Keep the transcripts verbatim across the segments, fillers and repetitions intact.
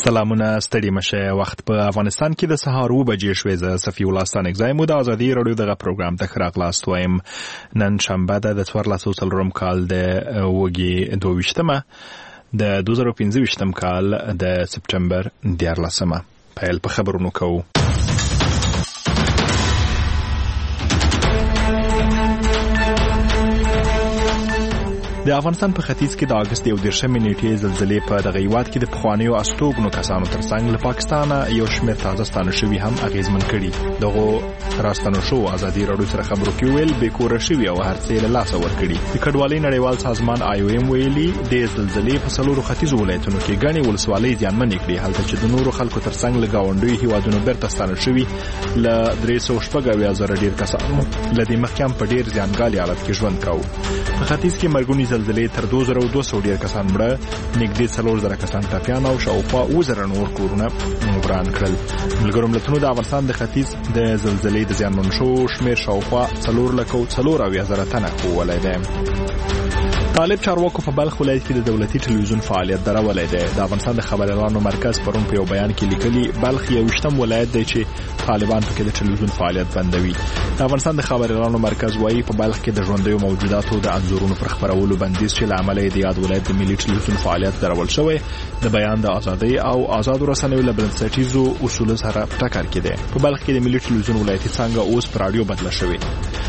سلامونه ستړي مشه. وخت په افغانستان کې د سهار اوه بجې شوې. زه صفي الله ستانکزی مو د ازادي راډیو دغه پروګرام ته ښه راغلاست وایم. نن شنبه ده د څوارلس سوه څلورم کال د اوږې دوه ویشتمه د دوه زره پنځه ویشتم کال د سپټمبر دیارلسمه. پیل په خبرونو کوو. د افغانستان په ختیځ کې د اگست یو دېرشمې نیټې زلزلې په دغه هیواد کې د پخوانیو استوګنو کسانو ترڅنګ له پاکستانه یو شمېر تازه ستانه شوي هم اغېزمن کړي. دغو راستنو شو ازادي راډیو سره خبرو کې ویل بې کوره شوي او هر څه له لاسه ورکړي. د کډوالۍ نړیوال سازمان آی او ایم ویلي د زلزلې په څلورو ختیځو ولایتونو کې ګڼې ولسوالۍ زیانمنې کړي، هلته چې د نورو خلکو ترڅنګ له ګاونډیو هیوادونو بیرته ستانه شوي له درې سوه شپږ اویا زره ډېر کسانو له دې مخکې هم په ډېر زیانګالي حالت کې ژوند کاوه. په ختیځ کې مرګوني زلزلې تر دوه زره دوه سوه ډېر کسان مړه، نږدې څلور زره کسان ټپیان او شاوخوا اووه زره نور کورونه وران کړل. ملګرو ملتونو د افغانستان د ختیځ د زلزلې د زیانمن شوو شمېر شاوخوا څلور لکه او څلور اویا زره تنه ښوولی دی. طالب چارواکو په بلخ ولایت کې د دولتي ټلویزیون فعالیت درولی دی. د افغانستان د خبريالانو مرکز پرون په یو بیان کې لیکلي بلخ یو ویشتم ولایت دی چې طالبان پکې د ټلویزیون فعالیت بندوي. د افغانستان د خبريالانو مرکز وایي په بلخ کې د ژوندیو موجوداتو د انځورونو پر خپرولو بندیز چې له امله یې د یاد ولایت د ملي ټلویزیون فعالیت درول شوی د بیان د ازادۍ او آزادو رسنیو له بنسټیزو اصولو سره ټکر کې دی. په بلخ کې د ملي ټلویزیون ولایتي څانګه اوس پر رادیو بدله شوې.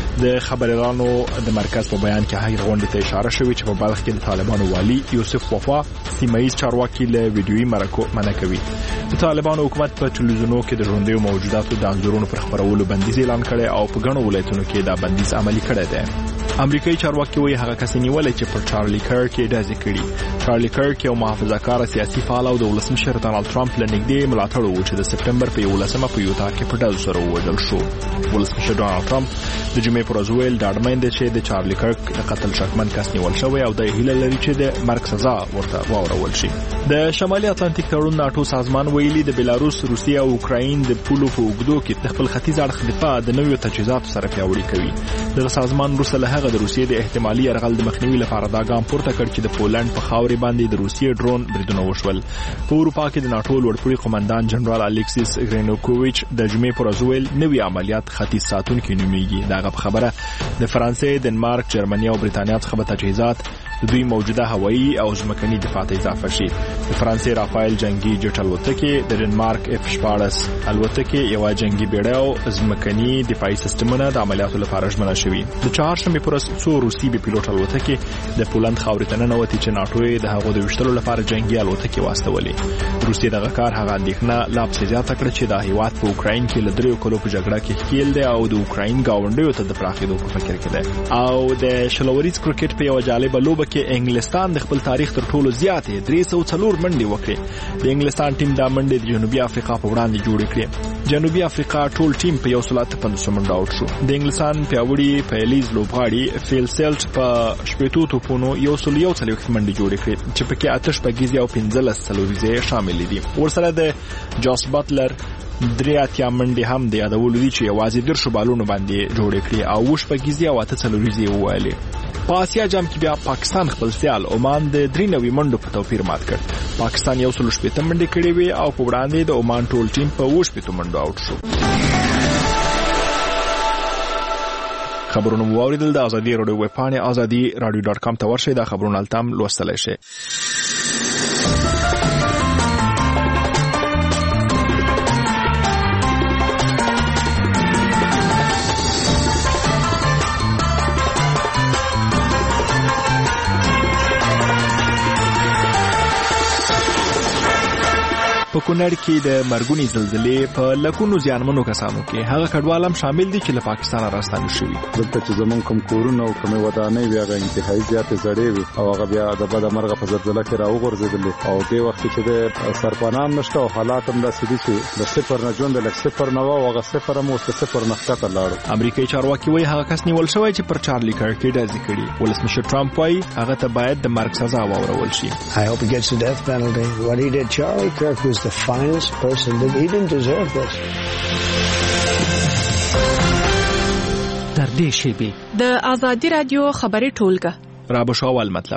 د خبريالانو د مرکز په بیان کې هغې غونډې ته اشاره شوې چې په بلخ کې د طالبانو والی یوسف وفا سیمایي چارواکي له ویډیويي مرکو منع کوي. د طالبانو حکومت په ټلویزیونونو کې د ژوندیو موجوداتو د انځورونو پر خپرولو بندیز اعلان کړی او په ګڼو ولایتونو کې دا بندیز عملي کړی دی. امریکایي چارواکي وایي هغه کس نیولې چې پر چارلی کرک یې ډزې کړي. چارلی کرک یو محافظه‌کاره سیاسي فعال او د ولسمشر ډانلډ ټرمپ له نږدې ملاتړ و چې د سپټمبر په یولسمه په یوتا کې په ډزو سره ووژل شو. ولسمشر ډانلډ ټرمپ د جمعې پر ورځ ویل ډاډمن دی چې د چارلی کرک د قتل شکمن کس نیول شوی او د هیله لري چې د مرګ سزا ورته واورول شي. د شمالي اتلانتیک تړون ناتو سازمان ویلي د بلاروس، روسیه او اوکراین د پولو په اوږدو کې د خپل ختیځ اړخ دفاع د نویو تجهیزاتو سره پیاوړي کوي. دغه سازمان وروسته له هغه د روسیې د احتمالي یرغل د مخنیوي لپاره دا ګام پورته کړ چې د پولند په خاورې باندې د روسیې ډرون بریدونه وشول. په اروپا کې د ناتو لوړپوړي قومندان جنرال الیکسیس ګرینوکوویچ د جمعې پر ورځ ویل نوي عملیات ختیځ ساتونکي نومیږي. دغه خبره د فرانسې، دنمارک، جرمني او برېټانیا څخه به تجهیزات د دوی موجوده هوایي او ځمکني دفاع ته اضافه شي. د فرانسې رافایل جنگي جټ الوتکې، د ډنمارک اف شپاړس الوتکې، یو جنگي بیړۍ او ځمکني دفاعي سیستمونه د عملیاتو لپاره ژمنه شوي. د چهارشنبې پر ورځ څو روسي بې پیلوټ الوتکې د پولند خاورې ته ننوتې چې ناټو یې د هغو د ویشتلو لپاره جنگي الوتکې واستولې. روسیې دغه کار هغه اندېښنه لا پسې زیاته کړه چې دا هیواد په اوکراین کې له دریو کلو په جګړه کې ښکېل دی او د اوکراین ګاونډیو ته د پراخېدو په فکر کې دی. او د شلوریز کرکټ په یوه جالبه لوبه کې انګلستان د خپل تاریخ تر ټولو زیاتې درې سوه څلور منډې وکړې. د انګلستان ټیم دا منډې د جنوبي افریقا په وړاندې جوړې کړې. جنوبي افریقا ټول ټیم په یو سل اته پنځوس منډه آوټ شو. د انګلستان پیاوړي پیلیز لوبغاړي فیل سیلټ په شپېتو توپونو یو سل یو څلوېښت منډې جوړې کړې چې پکې اته شپږیزې او پنځلس څلوریزې شاملې دي. ورسره د جاس بټلر درې اتیا منډې هم د یادولو دي چې یوازې دېرشو بالونو باندې جوړې کړې او اووه شپږیزې او اته څلوریزې یې وویلې. په آسیا جام کې بیا پاکستان خپل سیال عمان د درې نوي منډو په توپیر مات کړ. پاکستان یو سل شپېته منډې کړې وې او په وړاندې د عمان ټول ټیم په اووه شپېتو منډو آوټ شو. خبرونه مو واوریدل. د ازادي راډیو ویب پاڼې ازادي راډیو ډاټ کام ته ورشئ. دا خبرونه هلته هم لوستلی شئ. په کونړ کې د مرګوني زلزلې په لکونو زیانمنو کسانو کې هغه کډوال هم شامل دي چې له پاکستان راستانه شوي. دلته چې زمونږ کوم کورونه او کومې ودانۍ وي هغه انتهایي زیاتې زړې وي او هغه بیا د بده مرغه په زلزله کې راوغورځېدلې او دې وخت چې د سرپناه هم نشته او حالات هم داسې دي چې د صفر نه ژوند لږ صفر نه و او هغه صفر هم اوس د صفر نه ښکته لاړو. امریکایي چارواکي وایي هغه کس نیول شوی چې پر چارلی کرک یې ډزې کړي. ولسمشر ټرمپ وایي هغه ته باید د مرګ سزا واورول شي. I hope he gets the death penalty. What he did, Charlie Kirk was the finest person that he didn't deserve this. در دې شیبې د ازادي رادیو خبري ټولګه را بشاول مطلب ده.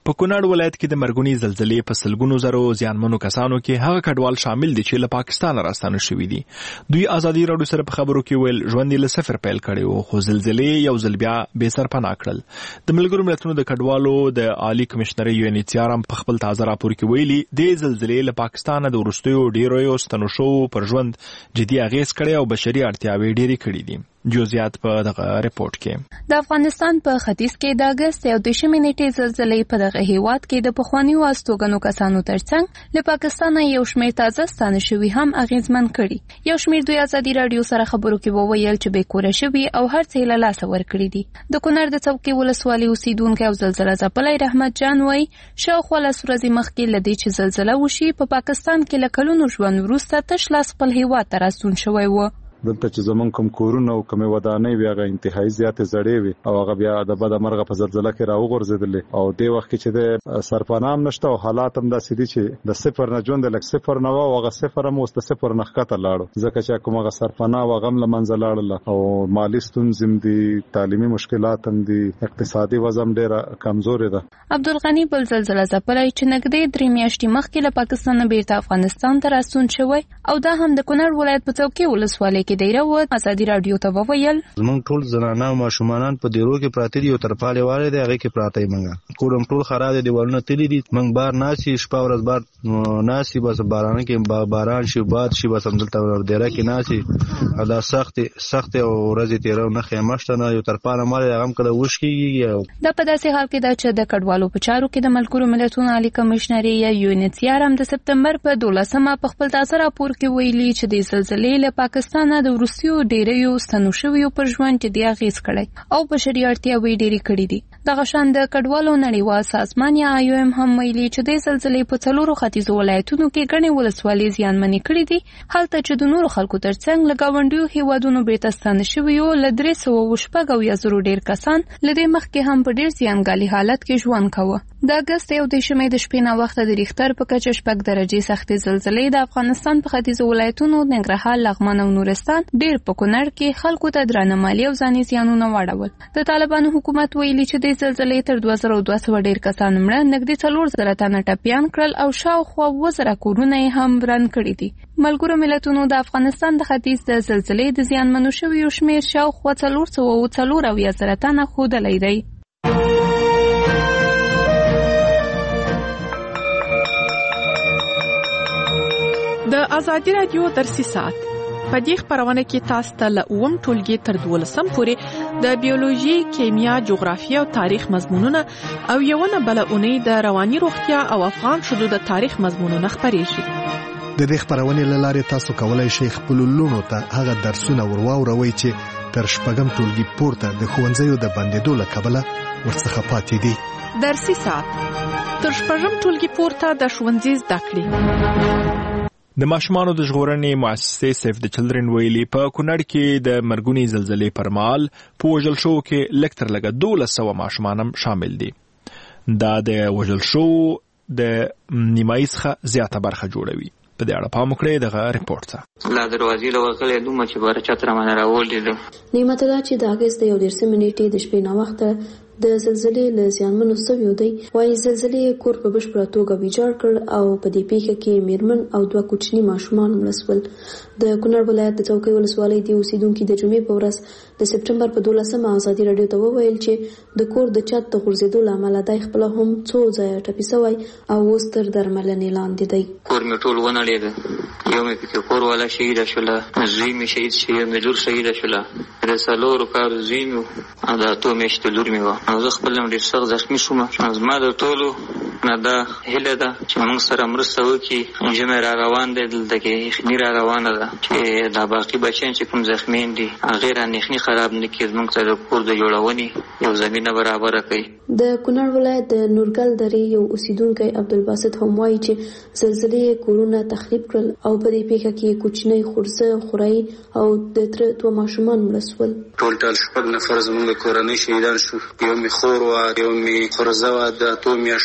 په کونړ ولایت کې د مرګونی زلزلې په سلګونو زرو زیانمنو کسانو کې هغه کډوال شامل دي چې له پاکستان راستانه شوي دي. دوی ازادي راډیو سره په خبرو کې ویل ژوند یې له صفر پیل کړی و، خو زلزلې یو ځل بیا بې سرپناه کړل. د ملګرو ملتونو د کډوالو د عالی کمشنري یو ان ایچ سی آر هم په خپل تازه راپور کې ویلي د زلزلې له پاکستان د وروستیو ډیرو ستنو شو پر ژوند جدي اغیز کړی او بشري اړتیاوې ډېرې کړې دي. جزئیات په دغه ریپورت کې. د افغانستان په ختیځ کې د اگست یو دشمې نیټې زلزلې په دغه هیواد کې د پخوانیو استوګنو کسانو ترڅنګ له پاکستان یو شمېر تازه ستانه شوي هم اغیزمن کړي. یو شمېر دوی ازادي راډیو سره خبرو کې وویل چې بې کوره شوي او هر څه له لاسه ورکړي دي. د کونړ د څوکۍ ولسوالۍ اوسیدونکی او زلزله ځپلی رحمت جان وایي شاوخوا لس ورځې مخکې له دې چې زلزله وشي په پاکستان کې له کلونو ژوند وروسته تش لاس خپل هیواد ته راستون شوی و. دلته چې زمون کوم کورونه او کوم ودانۍ بیا غا انتهایی زیاتې زړې وي او هغه بیا د بده مرغه په زلزلہ کې راوغورځېدلې او د وخت کې چې د سرپنام نشته او حالات هم داسې دي چې د صفر نه ژوند لک صفر نه و او هغه صفر هم واست صفر نه ښکته لاړو ځکه چې کوم هغه سرپنا و غم لمنځه لاړل او مالی ستونزې دي، تعلیمي مشکلات هم دي، اقتصادي وضع هم ډېره کمزورې ده. عبدالغنی بل زلزله ځپلی چې نږدې درې میاشتې مخکې له پاکستان بیرته افغانستان ته راستون شوی او دا هم د کونړ ولایت په څوکۍ ولسوالۍ دیره و. ازادي راډیو ته وویل زمونږ ټول زنانه او ماشومان په دیرو کې پراته دي او ترپالې والے دی هغه کې پراته یې منګه کورم ټول خراب دي دیوالونه تللی دي منګ بار ناسي شپه ورځ بار ناسي بس باران کې باران شي باد شي بس همدلته دیره کې ناسي دا سخت سخت او ورځې تیرو نه خیمشته نه یو ترپاله مال هغه کله وشکیږي. دا په داسې حال کې دا چې د کډوالو په چارو کې د ملګرو ملتونو عالی کمشنري یا یو ان ایچ سی آر هم د سپتمبر په دولسمه په خپل تازه راپور کې ویلي چې د زلزلې له پاکستان د وروستیو ډیریو ستنو شویو پر ژوند جدي اغیز کړی او بشري اړتیاوې ډېرې کړې دي. دغه شان د کډوالو نړیوال سازمان یا آی او ایم هم ویلي چې د زلزلې په څلورو ختیځو ولایتونو کې ګڼې ولسوالۍ زیانمنې کړې دي، هلته چې د نورو خلکو ترڅنګ له ګاونډیو هیوادونو بیرته ستانه شویو له درې سوه شپږ اویا زرو ډېر کسان له دې مخکې هم په ډېر زیانګالي حالت کې ژوند کاوه. د اګست یو دشمې د شپې ناوخته د ریختر په کچه شپږ درجې سختې زلزلې د افغانستان په ختیځو ولایتونو ننګرهار، لغمان او نورستان ډېر په کونړ کې خلکو ته درانه مالي او ځاني زیانونه واړول. د طالبانو حکومت ویلي چې د زلزلې تر دوه زره دوه سوه ډېر کسان مړه، نږدې څلور زره تنه ټپیان کړل او شاوخوا اووه زره کورونه یې هم وران کړي دي. ملګرو ملتونو د افغانستان د ختیځ د زلزلې د زیانمنو شویو شمېر شاوخوا څلور سوه او څلور اویا زره تنه ښودلی دی. د ازادي راډیو درسي ساعت په دې خبرونه کې تاسو ته له اووم ټولګي تر دولسم پورې د بیولوژي، کیمیا، جغرافیه او تاریخ مضمونونه او یوونه بل اونۍ د رواني روغتیا او افغان شذو د تاریخ مضمونونه خبرېږي. د دې خبرونې له لارې تاسو کولای شئ خپل لونو ته هغه درسونه ورواوروي چې تر شپږم ټولګي پورته د ښوونځیو د بندېدو له کبله ورڅخه پاتې دي. درسي ساعت تر شپږم ټولګي پورته د ښوونځي زده کړې. د ماشومانو د ژغورنې مؤسسې سیف د چلډرن ویلي په کونړ کې د مرګونی زلزلې پر مهال په وژل شو کې لږ تر لږه دولس سوه ماشومان هم شامل دي. دا د وژل شو د نیمایي څخه زیاته برخه جوړوي. په دې اړه پام وکړئ دغه ریپورت ته. لا دروازې له وغلې دومره چې باره چت رامانه راولیدو. نعمت الله چې د اګست یو دېرشمې نیټې د شپې ناوخته د زلزلې له زیانمنو سویو دی، وایي زلزلې کور په بشپړه توګه ویجاړ کړ او په دې پیښه کې میرمن او دوه کوچني ماشومان مړه شول. د کونړ ولایت د څوکۍ ولسوالۍ د اوسیدونکي د جمعې په ورځ د سپټمبر په دولسمه ازادي راډیو ته وویل چې د کور د چت د غورځېدو له امله دی خپله هم څو ځایه ټپي سوی او اوس تر درملنې لاندې دی. کور مې ټول ونړېده، یو مې پکې کور والا شهیده شوله، زوی مې شهید شو، یو مې لور شهیده شوله، د څلورو کالو زوی مې او د اتو میاشتو لور مې وه او زه خپل هم ډېر سخت زخمي شوم. زما د ټولو نه دا هیله ده چې موږ سره مرسته وکړي. ژمی را روان دی، دلته کې یخني را روانه ده چې دا باقي بچیان چې کوم زخمیان دي هغې رانه یخني خراب نه کړي، زموږ ته د کور د جوړونې یو زمینه برابره کوي. د کونړ ولایت د نورګل درې یو اوسیدونکی عبدالباسط هم وایي چې زلزلې کورونه تخریب کړل او په دې پیښه کې کوچنی خورزه، خوری او د تره دوه ماشومان مړه شول. ټول ټال شپږ نفر زموږ د کورنۍ شهیدان شو. یو مې خور وه، یو مې خورزه وه د اتو میاشتو،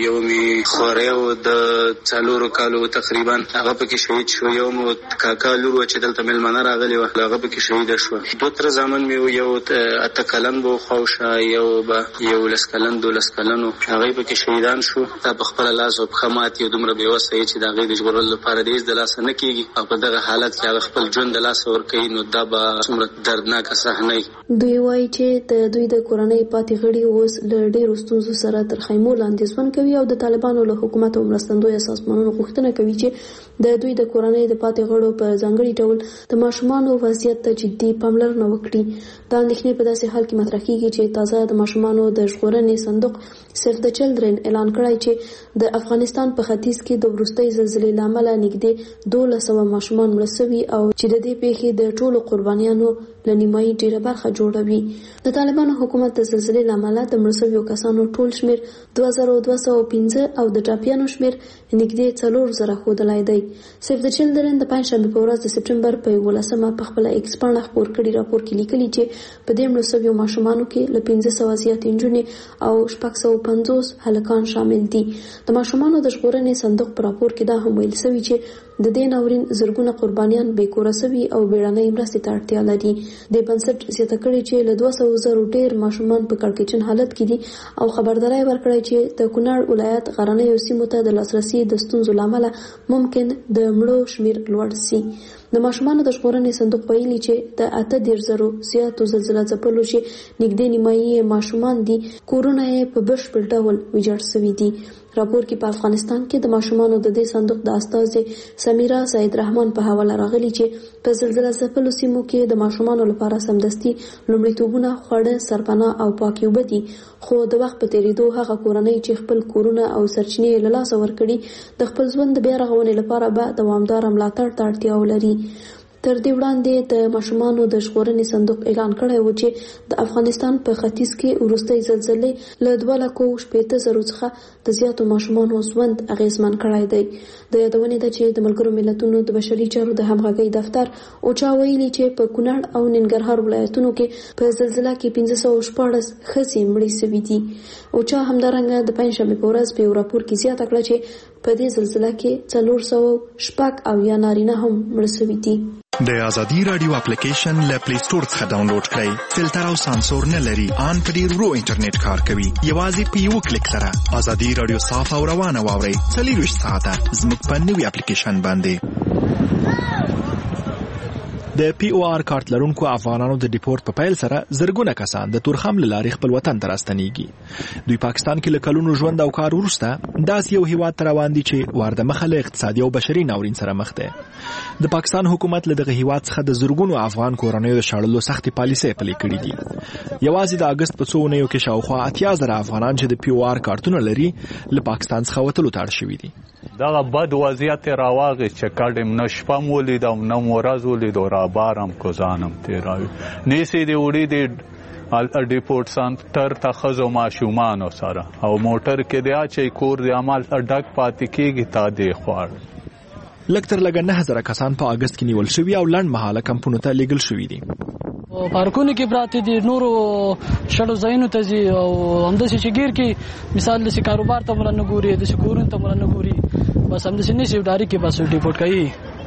یو می خوریو د څلورو کالو تقریبا هغه پکې شهید شو. یو مو کاکا لور چې دلته ملمنه راغلی و هغه پکې شهید شو. دوه تر زامن مې یو اته کلن بو خوشه یو به یو لس کلن دولس کلنو هغه پکې شهیدان شو. دا په خپل لاس او خامات یو دومره بې وسه چې دا غي د ژغورل لپاره د د لاس نه کیږي او په دغه حالت کې هغه خپل ژوند د لاس ور کوي نو دا به څومره دردناک صحنه. دوی وایي چې د دوی د کورنۍ پاتې غړي اوس له ډېرو ستونزو سره تر خیمو لاندې ژوند کوي او د طالبانو له حکومت او مرستندویه سازمانونو غوښتنه کوي چې د دوی د کورنۍ د پاتې غړو په ځانګړي ډول د ماشومانو وضعیت ته جدي پاملرنه وکړي. دا اندېښنې په داسې حال کې مطرح کیږي چې تازه د ماشومانو د ژغورنې صندوق سیف د چلډرن اعلان کړی چې د افغانستان په ختیځ کې د وروستۍ زلزلې له امله نږدې دولس سوه ماشومان مړه سوي او چې د دې پیښې د ټولو قربانیانو له نیمایي ډېره برخه جوړوي. د طالبانو حکومت د زلزلې له امله د مړه سویو کسانو ټول شمېر دوه زره دوه سوه پنځه او د ټپیانو شمېر نږدې څلور زره ښودلی دی. سیف د چلډرن د پنجشنبې په ورځ د سپټمبر په یولسمه په خپله ایکس پاڼه خپور کړي راپور کې لیکلي چې په دې مړه سویو ماشومانو کې له پنځه سوه زیاتې نجونې او شپږ سوه پنځوس هلکان شامل دي. د ماشومانو د ژغورنې صندوق په راپور کې دا هم ویل سوي چې د دې ناورین زرګونه قربانیان بې کوره سوي او بیړنۍ مرستې ته اړتیا لري. د بنسټ زیاته کړې چې له دوه سوه زرو ډېر ماشومان په کړکېچن حالت کې دي او خبرداری ورکړی چې د کونړ ولایت غرنیو سیمو ته د لاسرسي د ستونزو له امله ممکن د مړو شمېر لوړ سي. د ماشومانو د ژغورنې صندوق ویلي چې د اته دېرش زرو زیاتو زلزله ځپلو چې نږدې نیمایي ماشومان دي کورونه یې په بشپړ ډول ویجاړ سوي دي. راپور کې په افغانستان کې د ماشومانو د دې صندوق د استازې سمیرا سید رحمان په حواله راغلي چې په زلزله ځپلو سیمو کې د ماشومانو لپاره سمدستي لومړیتوبونه خواړه سرپناه او پاکې اوبه دي، خو د وخت په تېرېدو هغه کورنۍ چې خپل کورونه او سرچینې له لاسه ورکړي د خپل ژوند د بیا رغونې لپاره به دوامداره ملاتړ ته اړتیا ولري. تر دې وړاندې د ماشومانو د ژغورنې صندوق اعلان کړی و چې د افغانستان په ختیځ کې وروستۍ زلزلې له دوه لکو شپېته زرو څخه د زیاتو ماشومانو ژوند اغېزمن کړی دی. د یادونې ده چې د ملګرو ملتونو د بشري چارو د همغږۍ دفتر اوچا ویلي چې په کونړ او ننګرهار ولایتونو کې په زلزله کې پنځه سوه شپاړس ښځې مړې سوي دي. اوچا همدارنګه د پنجشنبې په ورځ په یو راپور کې زیاته کړه چې په دې زلزله کې څلور سوه شپږ اویا نارینه هم مړه سوي دي. د ازادي رادیو اپلیکیشن له پلی سٹور څخه ډاونلوډ کړئ. فلټر او سانسور نه لري، ان په ډیر ورو انټرنیټ کار کوي. یوازې په یو کلیک سره ازادي رادیو صاف او روانه واورئ. څلوېښت ساعته زموږ په نوي اپلیکیشن باندې. د پی او آر کارت لرونکو افغانانو د ډیپورت په پیل سره زرګونه کسان د تورخم له لارې خپل وطن ته راستنیږي. دوی پاکستان کې له کلونو ژوند او کار وروسته داسې یو هیواد ته روان دي چې ورده مخه له اقتصادي او بشري ناورین سره مخ دی. د پاکستان حکومت له دغه هیواد څخه د زرګونو افغان کورنیو د شړلو سختې پالیسۍ پلي کړي دي. یوازې د اګست په څو اونیو کې شاوخوا اتیا زره افغانان چې د پی او آر کارتونه لري له پاکستان څخه وتلو ته اړ شوي دي. دغه بد وضعیت راواغی چې کډم نه شپه مو ولیدم نه مو ورځ ولیدو را بارم کوزانم تیراوي نیسې دی وړي دی ډیپورت سنټر ته ښځو ماشومانو سره او موټر کې دی اچوي کور د عمل ډک پاتې کېږي تا دی خواړ. لږ تر لږه نه زره کسان په اګست کې نیول شوي او لنډ مهاله کمپونو ته لیږل شوي دي. پارکونو کې پراته دي، نورو شړو ځایونو ته ځي او همداسې چې ګیر کې مثال داسې کاروبار ته مله نه ګوري، داسې کورونو ته مله نه ګوري، بس همداسې نیسي ډاري کې بس ډیپورټ کوي.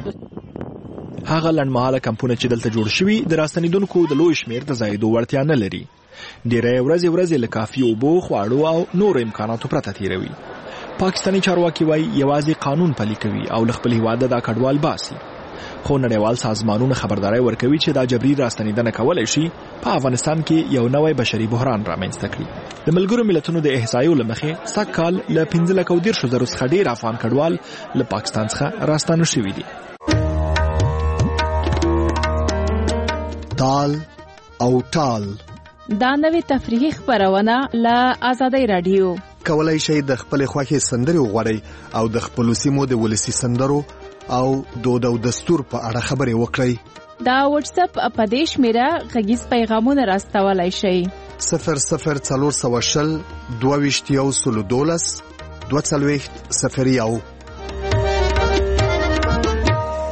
هغه لنډمهاله کمپونه چې دلته جوړ شوي د راستنېدونکو د لوی شمېر د ځایېدو وړتیا نه لري. ډېری ورځې ورځې له کافي اوبو، خواړو او نورو امکاناتو پرته تېروي. پاکستاني چارواکي وایي یوازې قانون پلي کوي او له خپل هېواده دا کډوال باسي. خو نړیوال سازمانونه خبرداری ورکوي چې دا جبري راستنېدنه کولی شي په افغانستان کې یو نوی بشري بحران رامنځته کړي. د ملګرو ملتونو د احصایو له مخې سږ کال له پنځه لکه او دېرشو زرو څخه ډېر افغان کډوال له پاکستان څخه راستانه شوي دي. تال او ټال دا نوې تفریحي خپرونه له آزادۍ رادیو. کولای شئ د خپل خوښې سندرې وغواړئ او د خپلو سیمو د ولسي سندرو او دود او دستور په اړه خبرې وکړئ. دا واتس اپ په دې شمیره غږیز پیغامونه راستولای شئ. صفر صفر څلور سوه شل دوه ویشت یو سلو دولس دوه څلوېښت صفر یو.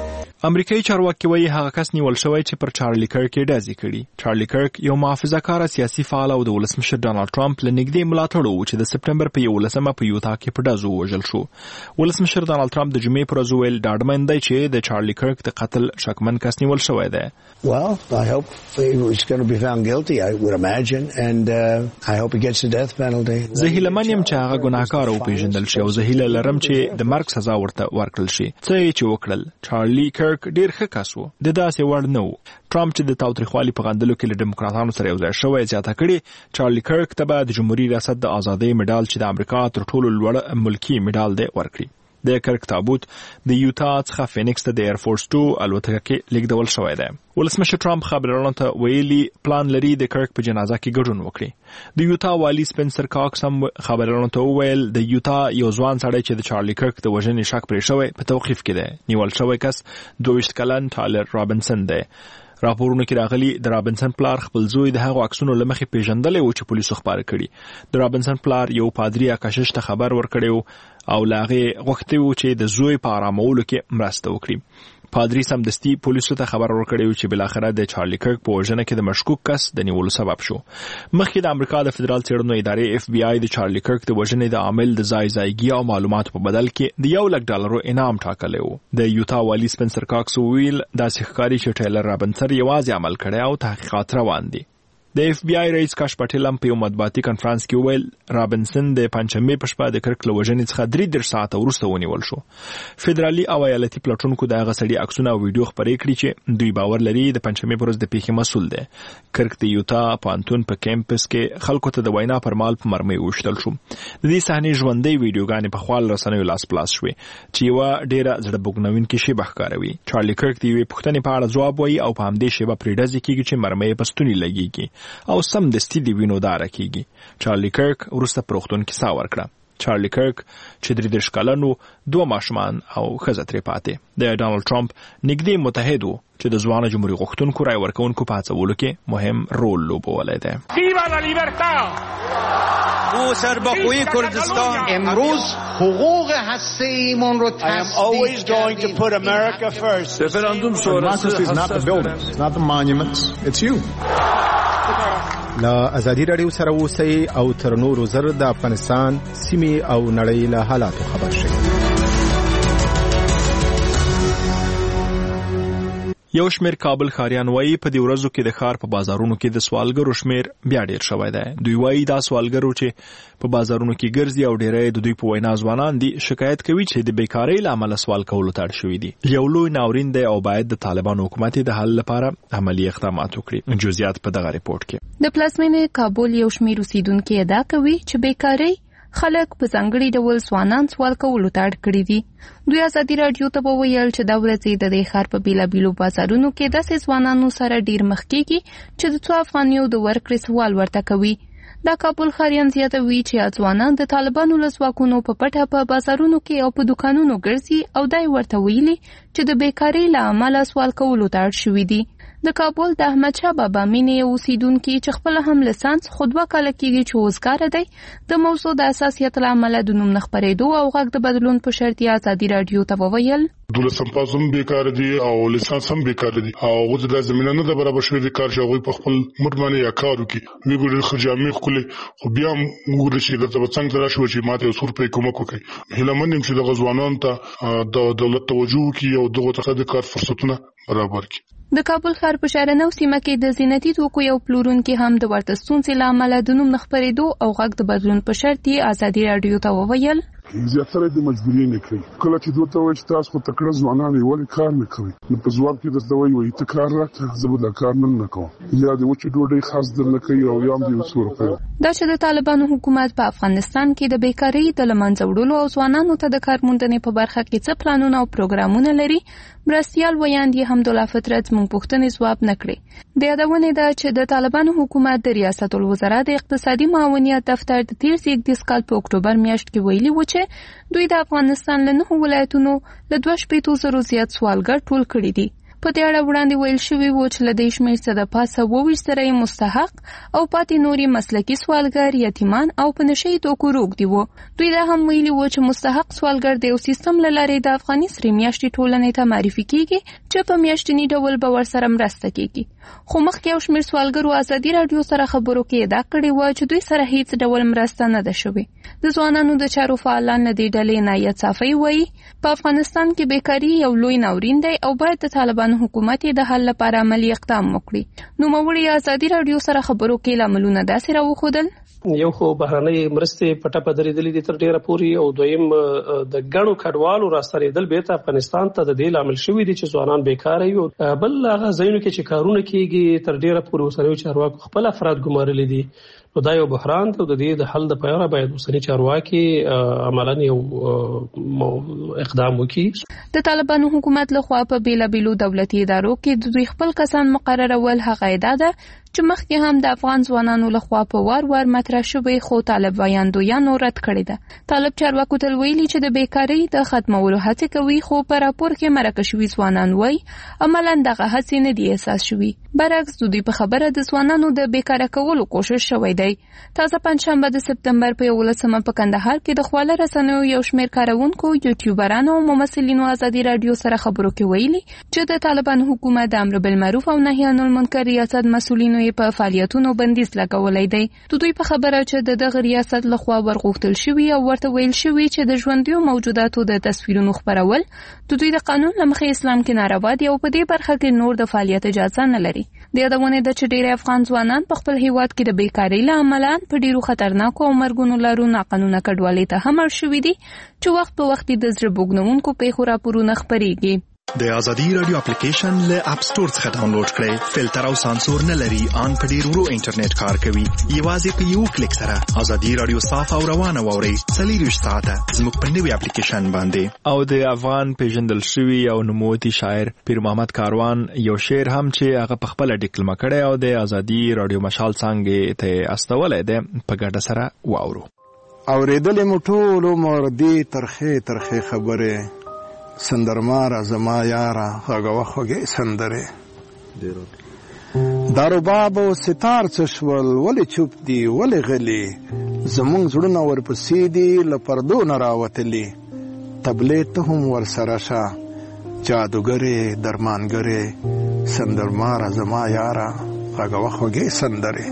امریکایي چارواکي وایي هغه کس نیول شوی چې پر چارلی کرک یې ډزې کړي. چارلی کرک یو محافظه‌کاره سیاسي فعال او د ولسمشر ډانلډ ټرمپ له نږدې ملاتړو و چې د سپټمبر په یولسمه په یوتا کې په ډزو ووژل شو. ولسمشر ډانلډ ټرمپ د جمعې پر ورځ وویل ډاډمن دی چې د چارلی کرک د قتل شکمن کس نیول شوی دی. Well, I hope he's going to be found guilty, I would imagine, and uh, I hope he gets the death penalty. زه هیله من یم چې هغه ګناهکار وپېژندل شي او زه هیله لرم چې د مرګ سزا ورته ورکړل شي. څه یې چې وکړل. چارلی کرک ډیر ښه کس و. د داسې وړ نه و. ټرمپ چې د تاوتریخوالي په غندلو کې له ډیموکراتانو سره یو ځای شوی زیاته کړې چارلی کرک ته به د جمهوریت ریاست د ازادۍ مډال چې د امریکا تر ټولو لوړ ملکي مډال دی ورکړي. د کرک تابوت د یوتا څخه فینکس ته د ایر فورس ټو الوتکه کې لیږدول شوی دی. ولسمشر ټرمپ خبريالانو ته ویلي پلان لري د کرک په جنازه کې ګډون وکړي. د یوتا والی سپنسر کاکس هم خبريالانو ته وویل د یوتا یو ځوان سړی چې د چارلی کرک د وژنې شک پرې شوی په توقیف کې دی. نیول شوی کس دوه ویشت کلن ټایلر رابنسن دی. راپورونه کې راغلي د رابنسن پلار خپل زوی د هغو عکسونو له مخې پیژندلې و چې پولیسو خبر کړي. د رابنسن پلار یو پادری آکاشش ته خبر ورکړی او لاغه غوښتي و چې د زوی په آرامولو کې مرسته وکړي. پادری سمدستي پولیسو ته خبر ورکړی چې بلاخره د چارلی کرک په وژنه کې د مشکوک کس د نیولو سبب شو. مخکې د امریکا د فدرال څېړنو ادارې اف بی آی د چارلی کرک د وژنې د عامل د ځای ځایګي او معلوماتو په بدل کې د یو لک ډالرو انعام ټاکلی و. د یوتا والی سپنسر کاکس ویل داسې ښکاري چې ټایلر رابنسن یوازې عمل کړی او تحقیقات روان دي. د اف بی آی رئیس کاش پټیل هم په یو مطبوعاتي کنفرانس کې ویل رابنسن د پنځمې په شپه د کرک له وژنې څخه درې دېرش ساعته وروسته ونیول شو. فدرالي او ایالتي پلټونکو د هغه سړي عکسونه او ویډیو خپرې کړي چې دوی باور لري د پنځمې په ورځ د پیښې مسؤل دی. کرک د یوتا پوهنتون په کیمپس کې خلکو ته د وینا پر مهال په مرمۍ وشتل شو. د دې صحنې ژوندۍ ویډیوګانې په خپل رسنیو لاس پلاس شوې چې یو ډیره زړه بوږنونکې شیبه ښکاروي. چارلی کرک د یوې پوښتنې په اړه ځواب وایي او په همدې شیبه پرې ډزې کیږي چې مرمۍ په ستوني لګیږي او سم دستی دی وینو داره کیږي. چارلی کرک وروسته په روغتون کې ساه ورکړه. چارلی کرک چې درې دېرش کلن و دوه ماشومان او ښځه ترې پاتې. د ډانلډ ټرمپ نږدې متحد و چې د ځوانه جمهوریت غوښتونکو رای ورکوونکو په هڅولو کې مهم رول لوبولی دی. ویوا لا لیبرتا! ما سرباخوی کردستان امروز حقوق هسته ایمان رو تصدیق کردیم. Referendum sonrası is not the buildings, not the monuments, it's you. لا ازادي رادیو سره اوسئ او تر نورو زر د افغانستان سیمې او نړۍ له حالاتو خبر شئ. یو شمیر کابل ښاریان وایي په دې ورځو کې د ښار په بازارونو کې د سوالګرو شمیر بیا ډیر شوی دی. دوی وایي دا سوالګرو چې په بازارونو کې ګرځي او ډیری د دوی په وینا ځوانان دي شکایت کوي چې د بیکارۍ له امله سوال کولو ته اړ شوي دي. یو لوی ناورین دی او باید د طالبانو حکومت د حل لپاره عملی اقدامات وکړي. جزئیات په دغه ریپورت کې. د پلازمینې کابل یو شمیر اوسیدونکو ادعا کوي چې بیکارۍ خلک په ځانګړي ډول ځوانان سوال کولو ته اړ کړي دي. دوی ازادي رادیو ته وویل چې دا ورځې د دې ښار په بیلابیلو بازارونو کې داسې ځوانانو سره ډیر مخ کېږي چې د څو افغانیو د ورکړې سوال ورته کوي. دا کابل ښاریان زیاتوي چې ځوانان د طالبانو له ځواکونو په پټه په بازارونو کې او په دوکانونو ګرځي او دای ورته ویلي چې د بیکارۍ له امله سوال کولو ته اړ شوي دي. د کابل د احمد شاه بابا مینې اوسیدونکي چې خپل هم لسانس خود وکاله کیږي چې وزګار دی د موضوع د اساسیت له امله د نوم نه خپرېدو او غږ د بدلون په شرط یې ازادي رادیو ته وویل دولسم پاس هم بیکار دي او لسانس هم بیکار دي او غوږ د زمينه نه د برابر شوی د کار شغوي په خپل مټمنه یا کارو کې وی ګورل خجامي خپل خو بیا موږ شي د څنګه تر شو چې ماته سور په کومه کوي هلمنیم چې د غزوانان ته د دولت توجه کی او دغه څخه د کار فرصتونه برابر کی. د کابل ښار په شهرنو سیمه کې د زینتي توکو یو پلورونکي هم د ورته ستونزې له امله د نوم نه خپرېدو او غږ د بدلون په شرط یې ازادي رادیو ته وویل زیاتره د مجبورۍ نه کوي. کله چې دوی ته وایي چې تاسو خو تکړه ځوانان یې ولې کار نه کوي نو په ځواب کې درته وایي وایي ته کار راکړه زه به دا کار نن نه کوم یا د وچې ډوډۍ خاص در نه کوي او یا هم د یو څو روپیو. دا چې د طالبانو حکومت په افغانستان کې د بیکارۍ د له منځه وړلو او ځوانانو ته د کار موندنې په برخه کې څه پلانونه او پروګرامونه لري مرستیال ویاندې حمدالله فطرت موږ پوښتنې ځواب نه کړې. د یادونې ده چې د طالبانو حکومت د ریاست الوزرا د اقتصادي معاونیت دفتر د تیر زیږدیز کال په اکتوبر میاشت کې ویلي و چې دوی د افغانستان له نهو ولایتونو له دوه شپېتو زرو زیات سوالګر ټول کړي دي. په دې اړه وړاندې ویل شوی و چې له دې شمېر څخه د پاسه اووه ویشت سره یې مستحق او پاتې نور یې مسلکي سوالګر، یتیمان او په نشه یي توکو روږدي وو. دوی دا هم ویلي و چې مستحق سوالګر د یو سیستم له لارې د افغاني سرې میاشتې ټولنې ته معرفي کیږي چې په میاشتني ډول به ورسره مرسته کیږي. خو مخکې یو شمېر سوالګرو ازادي راډیو سره خبرو کې ادعا کړې وه چې دوی سره هیڅ ډول مرسته نه ده شوې. د ځوانانو د چارو فعالان له دې ډلې نایت صافی وایي په افغانستان کې بیکاري یو لوی ناورین دی او باید د طالبانو حکومت یې د حل لپاره عملي اقدام وکړي. نوموړي ازادي راډیو سره خبرو کې لاملونه داسې راوښودل. یو خو بهرنۍ مرستې په ټپه درېدلې دي تر ډیره پورې، او دویم د ګڼو کډوالو راستنېدل بیرته افغانستان ته د دې لامل شوي دي چې ځوانان بیکاره وي. بل هغه ځایونو کې چې کارونه کیږي تر ډیره پورې اوسنیو چارواکو خپل افراد ګمارلي دي. نو دا یو بحران دی او د دې د حل لپاره باید اوسنی چارواکي عملاً یو اقدام وکړي. د طالبانو حکومت لخوا په بیلابیلو دولتي ادارو کې د دوی خپل کسان مقررول هغه ادعا ده چې مخکې هم د افغان ځوانانو لخوا په وار وار مطرح شوی، خو طالب وایاندویانو رد کړی ده. طالب چارواکو تل ویلي چې د بیکارۍ د ختمولو هڅې کوي، خو په راپور کې مرکه شوي ځوانان وایي عملاً دغه هڅې نه دي احساس شوي. برعکس د دوی په خبره د ځوانانو د بیکاره کولو کوشش شوی دی. تازه پنځشنبه د سپتمبر په یولسمه په کندهار کې د خواله رسنیو یو شمېر کارونکو، یوټیوبرانو او ممثلینو ازادي راډیو سره خبرو کې ویلي چې د طالبانو حکومت د امر بالمعروف او نهي عن المنکر ریاست مسؤلینو په فعالیتونو بندیز لګولای دی. د دوی په خبره چې د دغه ریاست لخوا ورغوښتل شوی او ورته ویل شوی چې د ژوندیو موجوداتو د تصویرونو خپرول د دوی د قانون له مخې اسلام کې ناروا دي او په دې برخه کې نور د فعالیت اجازه نه لري. د یادونه ده چې ډېر افغان ځوانان په خپل هیواد کې د بیکارۍ له امله په ډیرو خطرناکو او مرګونو لارو ناقانونه کډوالۍ ته هم اړ شوي دي چې وخت په وخت د زړه بوږنونکو پیښو راپورونه خپرېږي. د ازادي رادیو اپلیکیشن له اپ سټور څخه ډاونلوډ کړئ. فلټر او سانسور نه لري، ان په ډیر ورو انټرنیټ کار کوي. یوازې په یو کلیک سره ازادي رادیو صاف او روانه واورئ. څلور ساعته زموږ په نوي اپلیکیشن باندې. او د افغان پیژندل شوی او نوموتی شاعر پیر محمد کاروان یو شعر هم چې هغه په خپل ډیکلمه کړی او د ازادي رادیو مشال څنګه ته استولای دی په ګډه سره واورو. اوریدلې مو ټول عمر دې ترخې ترخې خبره، سندرمار زما یارا هغه خوږې سندره. دارو باب او ستار چشول ولې چوپ دی ولې غلي، زمونږ زړونه ورپسې دي له پردو نه راوتلي. تبلې ته هم ورسره شه جادوګرې درمانګرې، سندرمار زما یارا هغه خوږې سندره.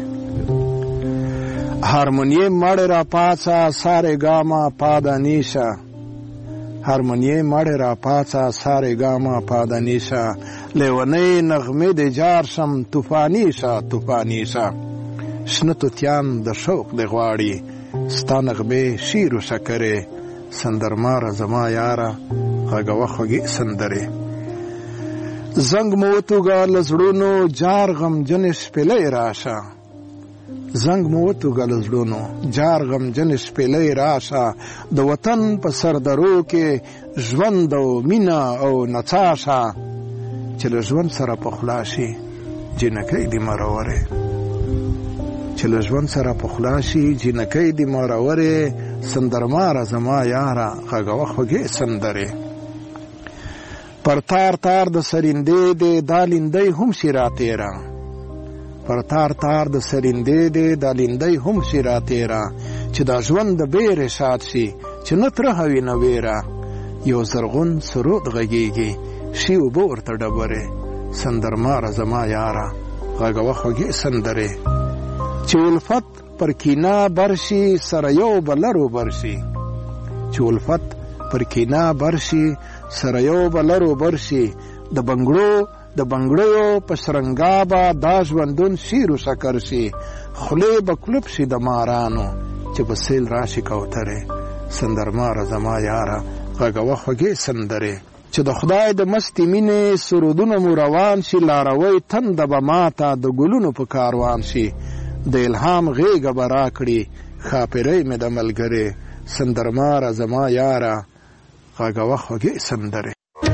هارمونیم مړ را پاڅه سارے گاما پادانیشا، هارمونیه مړ را پاڅه سارے گاما پادانیشا، لیونی نغمه د جار شم طوفانی شا طوفانی شا. شنه توتیان د شوق د غواړي ستا نغمه شیر و شکره، سندرمار زما یارا غږوه خوږې سندره. زنګ مو وتوږه له زړونو جار غمجن شپېلۍ راشه، زنګ مو وتوږه له زړونو جار غمجن شپېلۍ راشه. د وطن په سردرو کې ژوند او مینا او نڅا شه، چې له ژوند سره پخلا شي جنکۍ دې مرورې، چې له ژوند سره پخلا شي جنکۍ دې مرورې. سندرماره زما یاره غږوه خوږې سندرې. پر تار تار د سرندې دې دا لیندۍ هم شي راتېره، پر تار تار د سرندې دې دا لیندۍ هم شي راتېره. چې دا ژوند د بیرې شاد شي چې نه ترهه وي نه ویره. یو زرغون سرود غږیږي شي اوبه ورته ډبرې، سندرماره زما یاره غږوه خوږې سندرې. چې الفت پر کینا برشي سره یو بلرو برشي، چې الفت پر کینا برشي سره یو بلرو برشي. د بنګړو د بنګړیو په شرنګابه دا ژوندون شیر و شکر شي، خولې به کلوب شي د مارانو چې په سیل راشي کوترې. سندرماره زما یاره غږوه خوږې سندرې. چې د خدای د مستې مینې سرودونه مو روان شي، لاروی تنده به ماته د ګلونو په کاروان شي. د الهام غېږه به راکړي ښاپېرۍ مې د ملګرې، سندرماره زما یاره غږوه خوږې سندرې.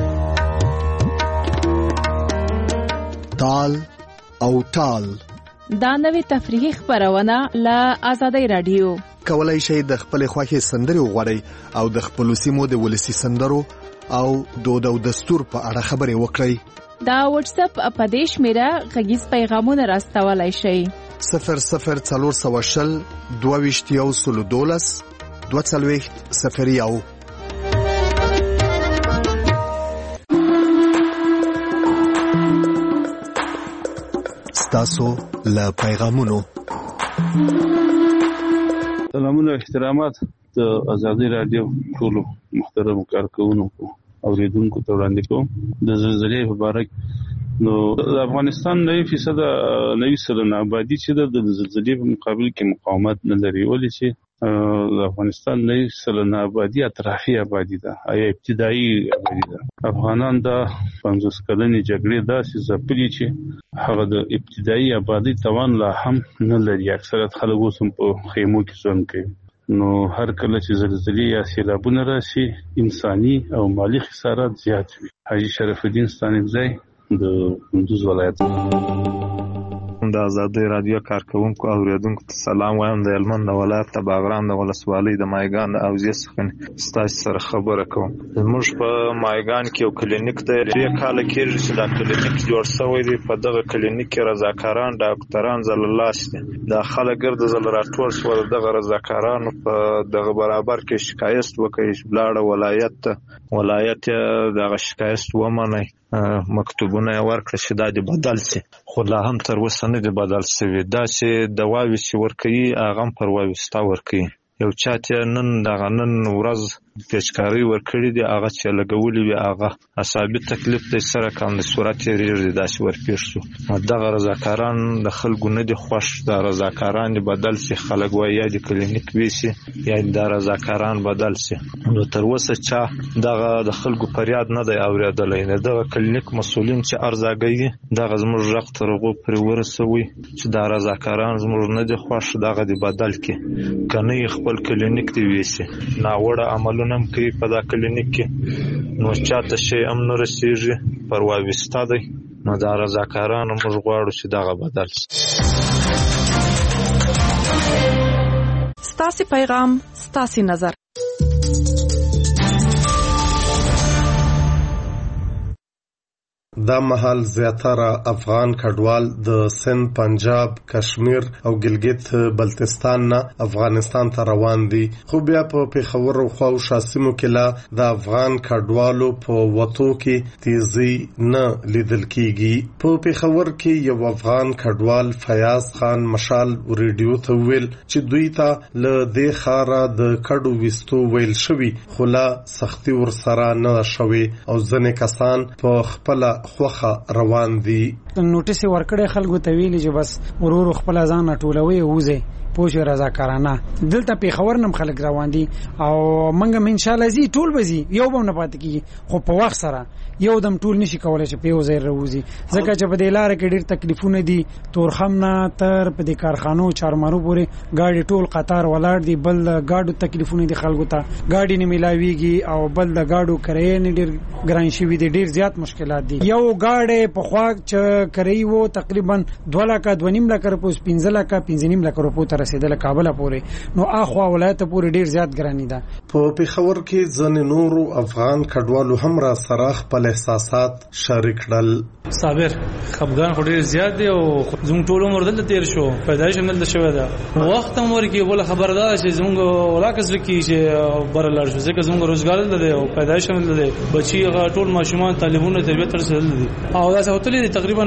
تال او ټال دا نوې تفریحي خبرونه له آزادۍ رادیو. کولای شئ د خپل خوښې سندرې وغواړئ او د خپل سیمو د ولسي سندرو او دود او دستور په اړه خبرې وکړئ. دا واتس اپ په دې شمیره غږیز پیغامونه راستولای شئ. صفر صفر څلور سوه شل دوه ویشت یو سلو دولس دوه څلوېښت صفر یو. ستاسو له پیغامونو. سلامونه احترامات د آزادي رادیو ټولو محترم کارکونکو اوریدونکو ته وړاندې کوم. د زلزلې په اړه نو د افغانستان نوي فیصد نوي سلنه آبادی چې د زلزلې په مقابل کې مقاومت نه لري، ولې چې د افغانستان نوي سلنه آبادی اطرافي آبادی ده، یا ابتدایي آبادی ده. افغانان د پنځوس کلنې جګړې داسې ځپلي چې هغه د ابتدایي آبادی توان لا هم نه لري. اکثریت خلک اوس هم په خیمو کې ژوند کوي. نو هر کله چې زلزلې یا سیلابونه راشي انساني او مالی خسارات زیات وي. حاجي شرف الدین ستانکزی د کندوز ولایت. د آزادي رادیو کارکونکو او اوریدونکو ته سلام وایم. د هلمند ولایت د باغران د ولسوالۍ د مایګان د حوزې څخه ستاسو سره خبره کوم. موږ په مایګان کې یو کلینیک دی، درې کاله کېږي چې دا کلینیک جوړ شوی دی. په دغه کلینیک کې رضاکاران ډاکټران زللاس دي. دا خلک ګرد زل راټول شو. دغه رضاکارانو په دغه برابر کې شکایت وکړي، بلاړه ولایت ته ولایت دغه شکایت ومني، مکتوبونه ورکړه چې دا د بدل شي، خو لا هم تر اوسه نه دی بدل شوی. دا چې دواوې چې ورکوي هغه هم پر واوستا ورکوي. یو چا چې نن دغه نن ورځ پیچکاری ورکړي دي، هغه چې لګولي وي هغه اصابي تکلیف دی سره کم د صورت یې ریږدي داسې ورپېښ شو. دغه رضاکاران د خلکو نه دي خوښ. دا رضاکاران دي بدل شي. خلک وایي یا د کلینیک ویسي یا دا رضاکاران بدل شي. نو تر اوسه چا دغه د خلکو فریاد نه دی اورېدلی. دغه کلینیک مسؤلین چې ارزاګوي دغه زموږ غږ تر هغو پورې ورسوي چې دا رضاکاران زموږ نه دي خوښ، دغه دي بدل کړي، که نه یې خپل کلینیک دی ویسي. ناوړه عملونه هم کوي په دا کلینیک کې، نو چاته شی هم نه رسېږي، پر واوستا دی. نو دا رضاکارانو موږ غواړو چې دغه بدل شي. ستاسې پیغام ستاسې نظر. دا مهال زیاتره افغان کډوال د سند، پنجاب، کشمیر او ګلګت بلتستان نه افغانستان ته روان دي. خو بیا په پیښور او خواوشا سیمو کې لا د افغان کډوالو په وتو کې تیزی نه لیدل کیږي. په پیښور کې یو افغان کډوال فیاض خان مشال ریډیو ته ویل چې دوی ته له دې خاره د کډو وستو ویل شوی، خو لا سختی ور سره نه شوی او ځنې کسان په خپل خوخه روان دي. نوټیس ورکړې خلکو ته ویلي چې بس ورور خپل ځان ټولوي وځي پوه رضاکارانه. دلته پیښور نم خلک روان دي او منګه ان شاء الله زی ټول بزي یو به نه پات کیږي، خو په وخت سره یو دم ټول نشي کولای چې په یو ځای راوځي، ځکه چې په دې لار کې ډېر تکلیفونه دي. تورخم نه تر په دې کارخانو چارمارو پورې گاډي ټول قطار ولاړ دي. بل گاډو تکلیفونه دي خلکو ته، گاډي نه ملاويږي او بل د گاډو کرایې نه ډېر ګران شي دي، ډېر زیات مشکلات دي. یو گاډي په خوا چې کرایي وو تقریبا دوه لک دوه نیم لک روپو پنځه لک پنځه نیم لک روپو ته رسیدل کابل پورې. نو اخوا ولایت پورې ډیر زیات ګرانی ده. په پیښور کې ځنې نورو افغان کډوالو هم را سره خپل احساسات شریک کړل. صابر خفګان خو ډیر زیات دی او زموږ ټول عمر دلته تیر شو، پیدایش هم دلته شوی ده. وخت هم ورکی بل خبردار چې زموږ ولاکس لکی چې بر لار شو، ځکه زموږ روزګار دلته دی او پیدایش هم دلته دی. بچي ټول ماشومان طالبونه تربیت ترسل دي او دا څه هوتلې تقریبا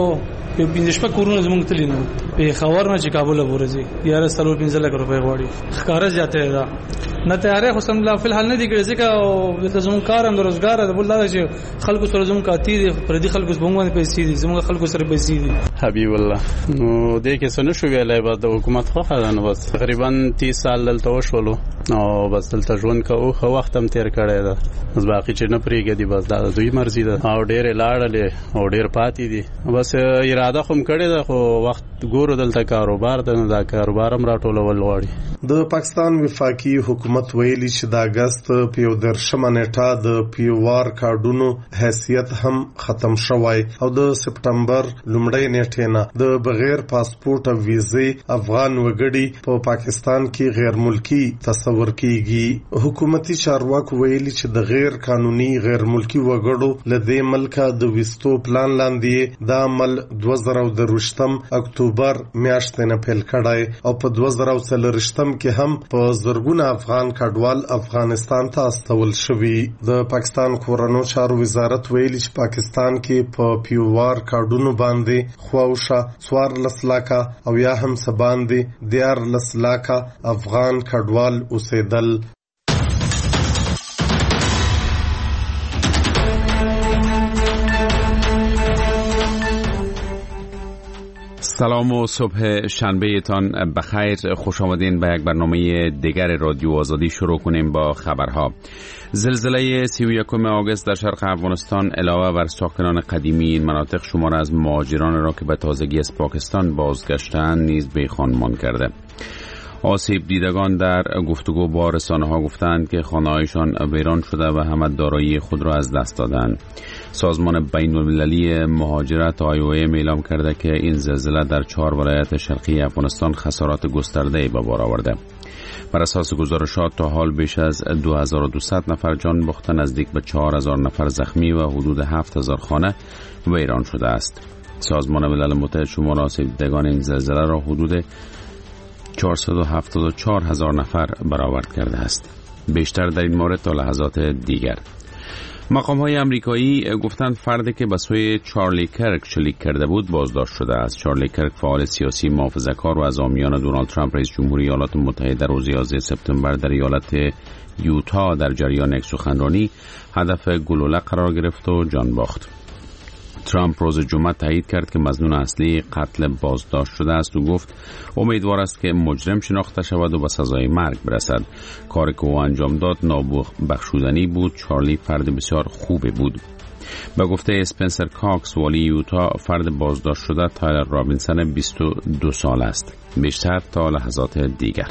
په پنځه شپه کورونه زموږ تللی نو په خبر نه چې کابل ورځي یاره سلو پنځه لک روپۍ غواړي. ښکارا ځاته ده نه تیارې خو سم لا فل حال نه دي کړی، ځکه دلته زموږ کار هم د روزګار د بل دا چې خلکو سره زموږ کاتی دي، پر دې خلکو زموږ باندې پیسې دي، زموږ خلکو سره پیسې دي. حبیب الله نو دې کې څه نشو ویلای، بعد د حکومت خو خدانه بس تقریبا تیس سال دلته وشولو او بس دلته ژوند کوو، خو وخت هم تیر کړی ده، بس باقي چې نه پرېږدي بس دا دوی مرزي ده او ډېر لاړلې او ډېر پاتې دي. بس اراده خو کړې ده خو وخت ګورو دلته کاروبار د نه دا کاروبار هم راټولول غواړي. د پاکستان وفاقي حکومت ویلي چې د اگست په یو درشمه نیټه د پیوار کارډونو حیثیت هم ختم شوی او د سپټمبر لومړۍ نیټې نه د بغیر پاسپورت او ویزې افغان وګړي په پاکستان کې غیر ملکی تصور کیږي. حکومتي چارواکو ویلي چې د غیر قانوني غیر ملکی وګړو لدې ملکه د وستو پلان لاندې د عمل دوه زره دروشتم اکتوبر میاشتې نه پیل کړای او په دوه زره څلورشتم کې هم په زرګونه افغان کډوال افغانستان ته استول شوي. د پاکستان کورونو چارو وزارت ویلي چې پاکستان کې په پیوار کارډونو باندې خواوشه څوارلس لاکه او یا هم څه باندې دیارلس لاکه افغان کډوال اوسېدل. سلام و صبح شنبه تان بخیر. خوش آمدین به یک برنامه دیگر رادیو آزادی. شروع کنیم با خبرها. زلزله سی و یکم آگوست در شرق افغانستان علاوه بر ساکنان قدیمی این مناطق شمار از مهاجران را که به تازگی از پاکستان بازگشتند نیز بیخانمان کرده. آسیب دیدگان در گفتگو با رسانه‌ها گفتند که خانه‌هایشان ویران شده و همه دارایی خود را از دست دادند. سازمان بین‌المللی مهاجرت آی او ام اعلام کرده که این زلزله در چهار ولایت شرقی افغانستان خسارات گسترده‌ای به بار آورده. بر اساس گزارشات تا حال بیش از دو هزار و دویست نفر جان باختند، نزدیک به چهار هزار نفر زخمی و حدود هفت هزار خانه ویران شده است. سازمان ملل متحد شمار آسیب دیدگان این زلزله را حدود چهارصد و هفتاد و چهار هزار نفر برآورد کرده است. بیشتر در این مورد تا لحظات دیگر. مقام‌های آمریکایی گفتند فردی که به سوی چارلی کرک شلیک کرده بود بازداشت شده است. چارلی کرک فعال سیاسی محافظه‌کار و از حامیان دونالد ترامپ رئیس جمهوری ایالات متحده روز یازده سپتامبر در ایالت یوتا در جریان یک سخنرانی هدف گلوله قرار گرفت و جان باخت. ترامپ روز جمعه تایید کرد که مظنون اصلی قتل بازداشت شده است و گفت امیدوار است که مجرم شناخته شود و به سزای مرگ برسد. کاری که او انجام داد نابخشودنی بود. چارلی فرد بسیار خوبی بود. به گفته اسپنسر کاکس والی یوتا، فرد بازداشت شده تایلر رابینسون بیست و دو سال است. بیشتر تا لحظات دیگر.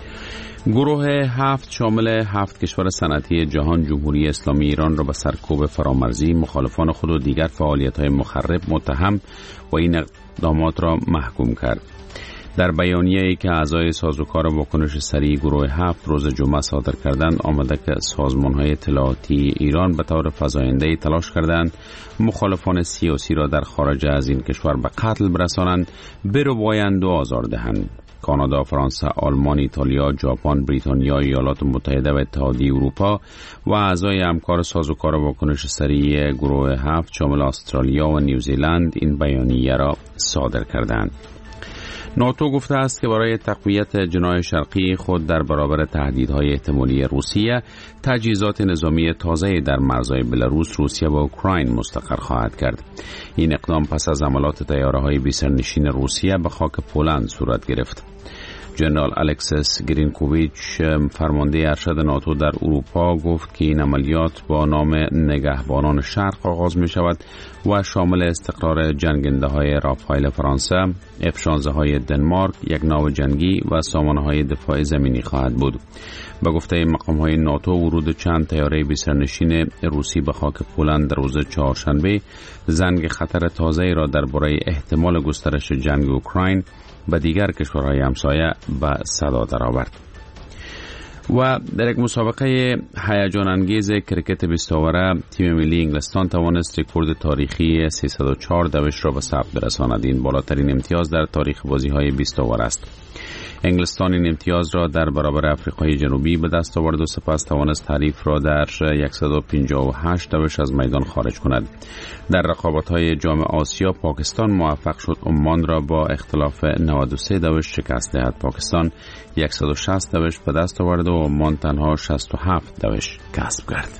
گروه هفت شامل هفت کشور صنعتی جهان جمهوری اسلامی ایران را به سرکوب فرامرزی مخالفان خود و دیگر فعالیت‌های مخرب متهم و این اقدامات را محکوم کرد. در بیانیه‌ای که اعضای سازوکار واکنش سریع گروه هفت روز جمعه صادر کردند آمده که سازمان‌های اطلاعاتی ایران به طور فزاینده‌ای تلاش کردند مخالفان سیاسی را در خارج از این کشور به قتل برسانند، بربایند و آزار دهند. کانادا، فرانسه، آلمان، ایتالیا، ژاپن، بریتانیا، ایالات متحده و اتحادیه اروپا و اعضای همکار سازوکار واکنش سریع گروه هفت شامل استرالیا و نیوزیلند این بیانیه را صادر کردند. ناتو گفته است که برای تقویت جناح شرقی خود در برابر تهدیدهای احتمالی روسیه تجهیزات نظامی تازه در مرزهای بلاروس، روسیه و اوکراین مستقر خواهد کرد. این اقدام پس از حملات طیاره‌های بی‌سرنشین روسیه به خاک پولند صورت گرفت. جنرال الکسیس گرینکوویچ فرمانده ارشد ناتو در اروپا گفت که این عملیات با نام نگهبانان شرق آغاز می شود و شامل استقرار جنگنده های رافایل فرانسه، اف شانزده های دنمارک، یک ناو جنگی و سامانه های دفاع زمینی خواهد بود. به گفته مقام های ناتو ورود چند طیاره بی‌سرنشین روسی به خاک پولند در روز چهارشنبه زنگ خطر تازه را درباره احتمال گسترش جنگ اوکراین به دیگر کشورهای همسایه به صدا درآورد. و در یک مسابقه هیجان انگیز کرکت بیست اووره تیم ملی انگلستان توانست رکورد تاریخی سیصد و چهار دوش را به ثبت برساند. این بالاترین امتیاز در تاریخ بازی‌های بیست اوور است. انگلستان این امتیاز را در برابر آفریقای جنوبی به دست آورد و سپس توانست حریف را در صد و پنجاه و هشت دوش از میدان خارج کند. در رقابت‌های جام آسیا پاکستان موفق شد عمان را با اختلاف نود و سه دوش شکست دهد. پاکستان صد و شصت دوش به دست آورد و عمان تنها شصت و هفت دوش کسب کرد.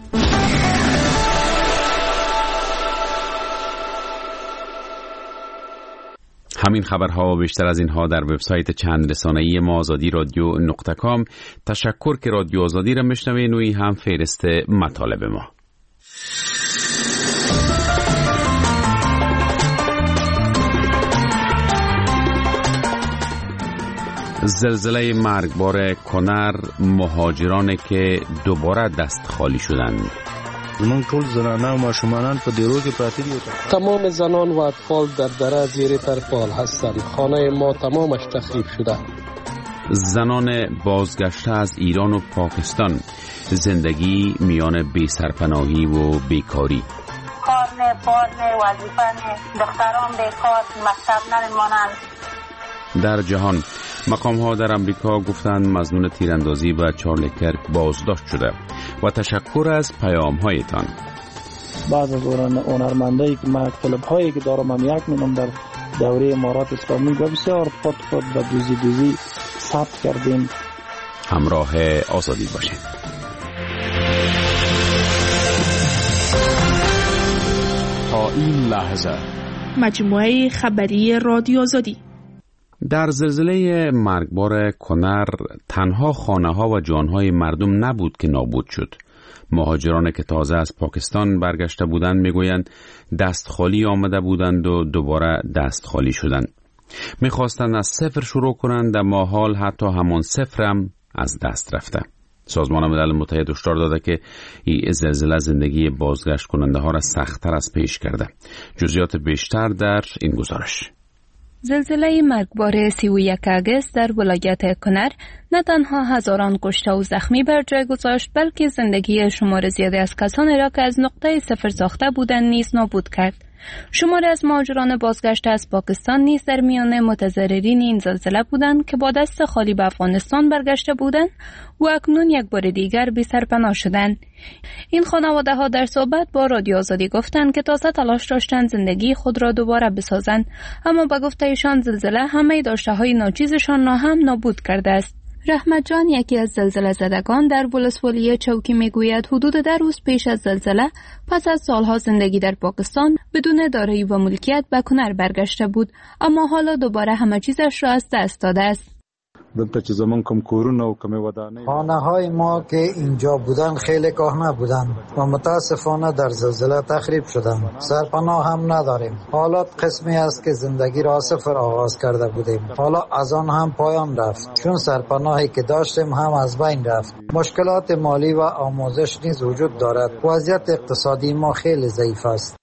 همین خبرها و بیشتر از اینها در وبسایت چند رسانه‌ای ما آزادی رادیو نقطه کام. تشکر که رادیو آزادی را میشنوین و این هم فهرست مطالب ما. زلزله مرگبار کنر، مهاجرانی که دوباره دست خالی شدند. زمون ټول زنانه و ماشومان په دیرو کې پراته دي. تمام زنان و اطفال در دره زیر ترپال هستند. خانه ما تمامش تخریب شده. زنان بازگشته از ایران و پاکستان، زندگی میان بی سرپناهی و بیکاری. کار نه، بار نه، وظیفه نه، دختران بیکار، مکتب نمیمانند. در جهان مقام ها در امریکا گفتند مظنون تیراندازی و چارلی کرک بازداشت شده و تشکر از پیام هایتان. بعض از هنرمندایی که ما کلب هایی که دارم هم یک می‌نم در دوره امارات اسلامی و بسیار خود خود و دوزی دوزی ثبت کردیم. همراه آزادی باشید. تا این لحظه مجموعه خبری رادیو آزادی. در زلزله مرگبار کنر تنها خانه ها و جان های مردم نبود که نابود شد. مهاجران که تازه از پاکستان برگشته بودند میگویند دست خالی آمده بودند و دوباره دست خالی شدند. میخواستند از صفر شروع کنند، اما حال حتی همان صفر هم از دست رفته. سازمان ملل متحد هشدار داده که این زلزله زندگی بازگشت کننده ها را سخت‌تر از پیش کرده. جزئیات بیشتر در این گزارش. زلزله مرگبار سی و یک آگوست در ولایت کنر نه تنها هزاران کشته و زخمی بر جای گذاشت، بلکه زندگی شمار زیادی از کسانی را که از نقطه صفر ساخته بودند نیز نابود کرد. شماری از مهاجران بازگشته از پاکستان نیز در میان متضررین این زلزله بودند که با دست خالی به افغانستان برگشته بودند و اکنون یک بار دیگر بی سرپناه شدند. این خانواده ها در صحبت با رادیو آزادی گفتند که تازه تلاش داشتند زندگی خود را دوباره بسازند، اما به گفته ایشان زلزله همه داشته های ناچیزشان را هم نابود کرده است. رحمت جان، یکی از زلزله زدگان در ولسوالی چوکی، میگوید حدود ده روز پیش از زلزله پس از سالها زندگی در پاکستان بدون دارایی و ملکیت به کنر برگشته بود، اما حالا دوباره همه چیزش را از دست داده است. دلته چې زمون کوم کورونه او کومه ودانې خانه های ما که اینجا بودن خیلی کهنه بودن و متاسفانه در زلزله تخریب شدن. سرپناه هم نداریم. حالات قسمی است که زندگی را صفر آغاز کرده بودیم، حالا از آن هم پایان رفت، چون سرپناهی که داشتیم هم از بین رفت. مشکلات مالی و آموزش نیز وجود دارد. وضعیت اقتصادی ما خیلی ضعیف است.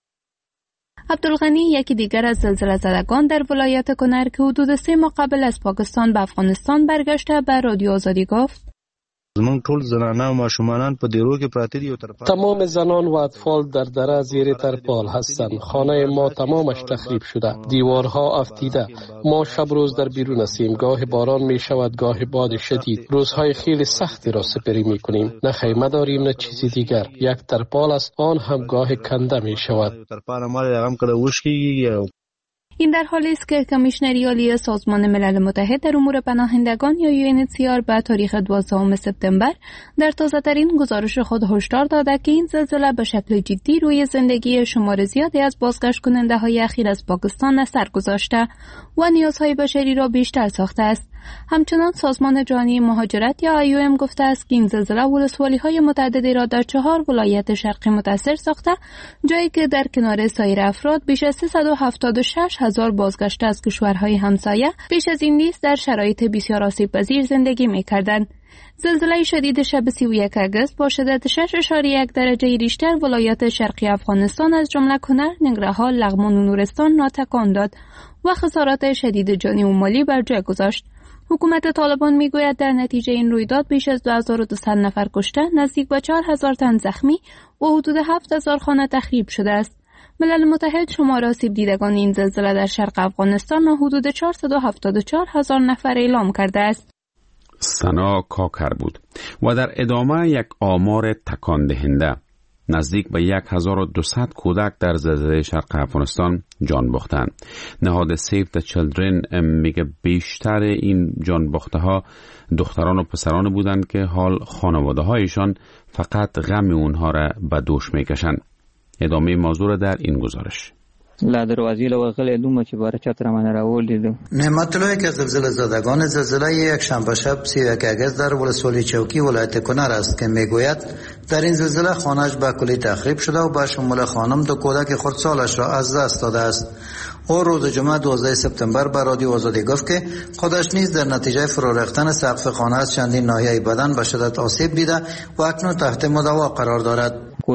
عبدالغنی، یکی دیگر از زلزله زدگان در ولایت کنر که حدود سه ماه قبل از پاکستان به افغانستان برگشته، به رادیو آزادی گفت زمون ټول زنانه و ماشومان په دیرو کې پراته دي. تمام زنان و اطفال در دره زیر ترپال هستند. خانه ما تمامش تخریب شده، دیوارها افتیده. ما شب روز در بیرون هستیم. گاه باران می شود، گاه باد شدید. روزهای خیلی سختی را سپری می کنیم. نه خیمه داریم نه چیزی دیگر. یک ترپال است، آن هم گاه کنده می شود. ترپال ما هم کله وشکیږي. این در حالی است که کمیشنری عالی سازمان ملل متحد در امور پناهندگان یا یو ان اچ سی آر به تاریخ دوازدهم سپتامبر در تازه‌ترین گزارش خود هشدار داده که این زلزله به شکل جدی روی زندگی شمار زیادی از بازگشت کننده های اخیر از پاکستان اثر گذاشته و نیازهای بشری را بیشتر ساخته است. همچنان سازمان جهانی مهاجرت یا آی او ام گفته است که این زلزله ولسوالی‌های متعددی را در چهار ولایت شرقی متاثر ساخته، جایی که در کنار سایر افراد بیش از سیصد و هفتاد و شش هزار بازگشته از کشورهای همسایه پیش از این نیز در شرایط بسیار آسیب‌پذیر زندگی می‌کردند. زلزله شدید شب سی و یک آگوست با شدت شش اشاره یک درجه ریشتر ولایات شرقی افغانستان از جمله کنر، ننگرهار، لغمان و نورستان را تکان داد و خسارات شدید جانی و مالی بر جای گذاشت. حکومت طالبان میگوید در نتیجه این رویداد بیش از دو هزار و دویست نفر کشته، نزدیک به چهار هزار تن زخمی و حدود هفت هزار خانه تخریب شده است. ملل متحد شمار آسیب دیدگان این زلزله در شرق افغانستان را حدود چهارصد و هفتاد و چهار هزار نفر اعلام کرده است. سنا کاکر بود و در ادامه یک آمار تکان دهنده، نزدیک به یک هزار و دویست کودک در زلزله شرق افغانستان جان باختند. نهاد سیو د چیلدرن میگه بیشتر این جان باخته ها دختران و پسران بودند که حال خانواده هایشان فقط غم اونها را به دوش میکشند. ادامه موضوع در این گزارش. لا دروازی لوغل دوم چې بار چتر من راولیدم. نعمت الله که زلزله زدگان زلزله یک شنبه شب سی و یک اگست در ولسوالی چوکی ولایت کنر است که میگوید در این زلزله خانه‌اش به کلی تخریب شده و به شمول خانم دو کودک خردسالش را از دست داده است. او روز جمعه دوازده سپتامبر به رادیو آزادی گفت که خودش نیز در نتیجه فرو ریختن سقف خانه از چندین ناحیه بدن به شدت آسیب دیده و اکنون تحت مداوا قرار دارد.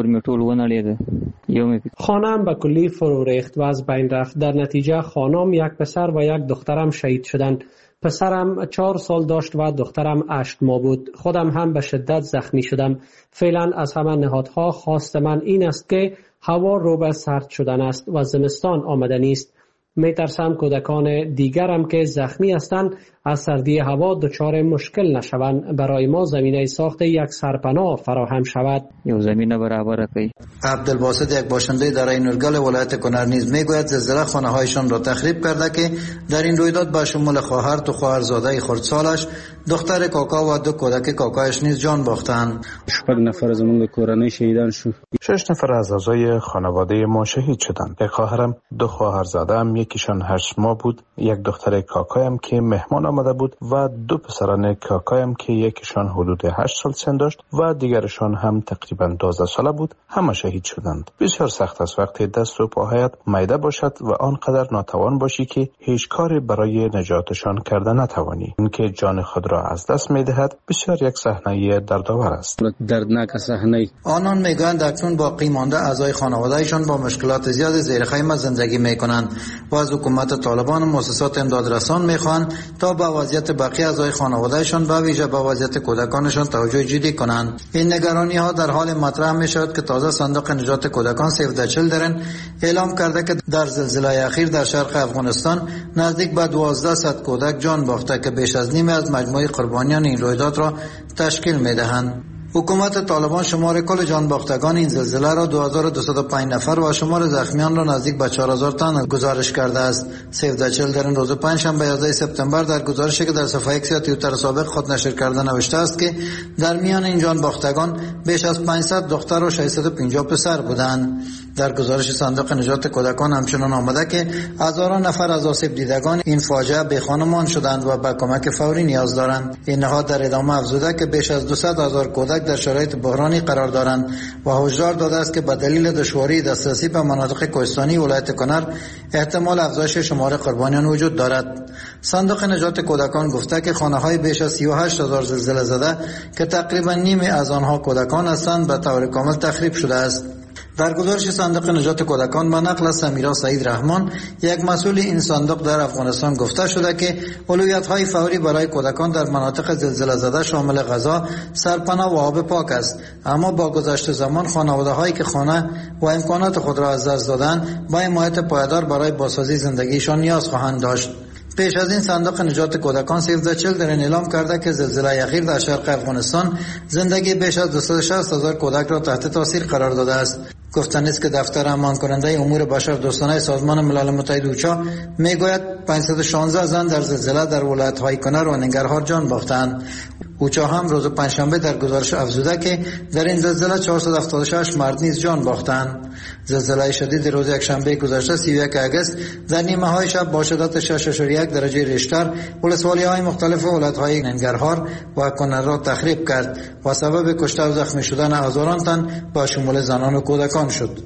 خانه‌ام به کلی فرو ریخت و از بین رفت. در نتیجه خانم، یک پسر و یک دخترم شهید شدند. پسرم چهار سال داشت و دخترم هشت ماه بود. خودم هم به شدت زخمی شدم. فعلا از همه نهادها خواست من این است که هوا رو به سرد شدن است و زمستان آمده نیست. می ترسم کودکان دیگرم که زخمی هستند از سردی هوا دچار مشکل نشوند. برای ما زمینه ساخت یک سرپناه فراهم شود. یو زمینه برابر کی. عبدالباسط یک باشنده دره نورگل ولایت کنر نیز میگوید زلزله خانه‌هایشان را تخریب کرده که در این رویداد به شمول خواهر تو خواهرزاده خردسالش، دختر کاکا و دو کودک کاکایش نیز جان باختند. شپږ نفر زموږ کورنۍ شهیدان شو. شش نفر از اعضای خانواده ما شهید شدند. یک خواهرم، دو خواهرزاده‌ام، یکیشان هشت ماه بود، یک دختر کاکایم که مهمان آمده بود و دو پسران کاکایم که یکیشان حدود هشت سال سن داشت و دیگرشان هم تقریبا دوازده ساله بود، همه شهید شدند. بسیار سخت است وقتی دست و پاهایت میده باشد و آنقدر ناتوان باشی که هیچ کاری برای نجاتشان کرده نتوانی. اینکه جان خود را از دست میدهد بسیار یک صحنه دردآور است. دردناک صحنه. آنان میگویند اکنون باقی مانده اعضای خانواده‌شان با مشکلات زیاد زیر خیمه زندگی میکنند و از حکومت طالبان و مؤسسات امدادرسان میخواهند تا به وضعیت بقیه اعضای خانواده‌شان به ویژه به وضعیت کودکانشان توجه جدی کنند. این نگرانی ها در حال مطرح می شود که تازه صندوق نجات کودکان سیو د چیلدرن اعلام کرده که در زلزله اخیر در شرق افغانستان نزدیک به دوازده صد کودک جان باخته که بیش از نیمی از مجموع قربانیان این رویداد را تشکیل می دهند. حکومت طالبان شمار کل جان باختگان این زلزله را دو هزار و دویست و پنج نفر و شمار زخمیان را نزدیک به چهار هزار تن گزارش کرده است. سیو د چیلدرن روز پنجشنبه یازده سپتامبر در گزارشی که در صفحه ایکس یا توییتر سابق خود نشر کرده نوشته است که در میان این جان باختگان بیش از پانصد دختر و ششصد و پنجاه پسر بودند. در گزارش صندوق نجات کودکان همچنان آمده که هزاران نفر از آسیب دیدگان این فاجعه بی خانمان شدند و به کمک فوری نیاز دارند. این نهاد در ادامه افزوده که بیش از دویست هزار کودک در شرایط بحرانی قرار دارند و هشدار داده است که به دلیل دشواری دسترسی به مناطق کوهستانی ولایت کنر احتمال افزایش شمار قربانیان وجود دارد. صندوق نجات کودکان گفته که خانه‌های بیش از سی و هشت هزار زلزله زده که تقریبا نیمی از آنها کودکان هستند به طور کامل تخریب شده است. در گزارش صندوق نجات کودکان با نقل از سمیرا سعید رحمان، یک مسئول این صندوق در افغانستان، گفته شده که اولویت‌های فوری برای کودکان در مناطق زلزله زده شامل غذا، سرپناه و آب پاک است. اما با گذشت زمان خانواده‌هایی که خانه و امکانات خود را از دست دادند با حمایت پایدار برای بازسازی زندگیشان نیاز خواهند داشت. پیش از این صندوق نجات کودکان سیو د چیلدرن اعلام کرده که زلزله اخیر در شرق افغانستان زندگی بیش از دویست و شصت هزار کودک را تحت تاثیر قرار داده است. گفتن است که دفتر امان کننده امور بشر دوستانه سازمان ملل متحد اوچا میگوید پانصد و شانزده زن در زلزله در ولایت‌های کنر و ننگرهار جان باختند. اوچا هم روز پنجشنبه در گزارش افزوده که در این زلزله چهارصد و هفتاد و شش مرد نیز جان باختند. زلزله شدید روز یکشنبه گذشته سی و یک اگست در نیمه های شب با شدت شش اشاریه یک درجه ریشتر ولسوالی‌های مختلف ولایت‌های ننگرهار و کنر را تخریب کرد و سبب کشته و زخمی شدن هزاران تن با شمول زنان و کودکان شد.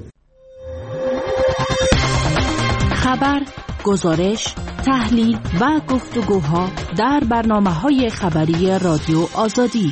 خبر، گزارش، تحلیل و گفتگوها در برنامه‌های خبری رادیو آزادی.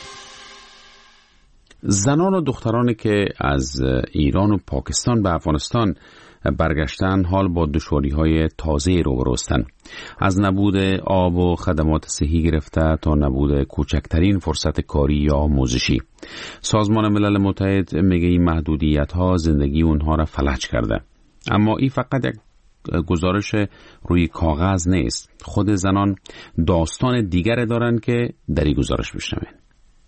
زنان و دخترانی که از ایران و پاکستان به افغانستان برگشتن حال با دشواری‌های تازه روبرو هستند. از نبود آب و خدمات صحی گرفته تا نبود کوچکترین فرصت کاری یا آموزشی. سازمان ملل متحد میگه این محدودیت‌ها زندگی اونها را فلج کرده. اما این فقط یک گزارش روی کاغذ نیست. خود زنان داستان دیگر دارن که در این گزارش بشنوین.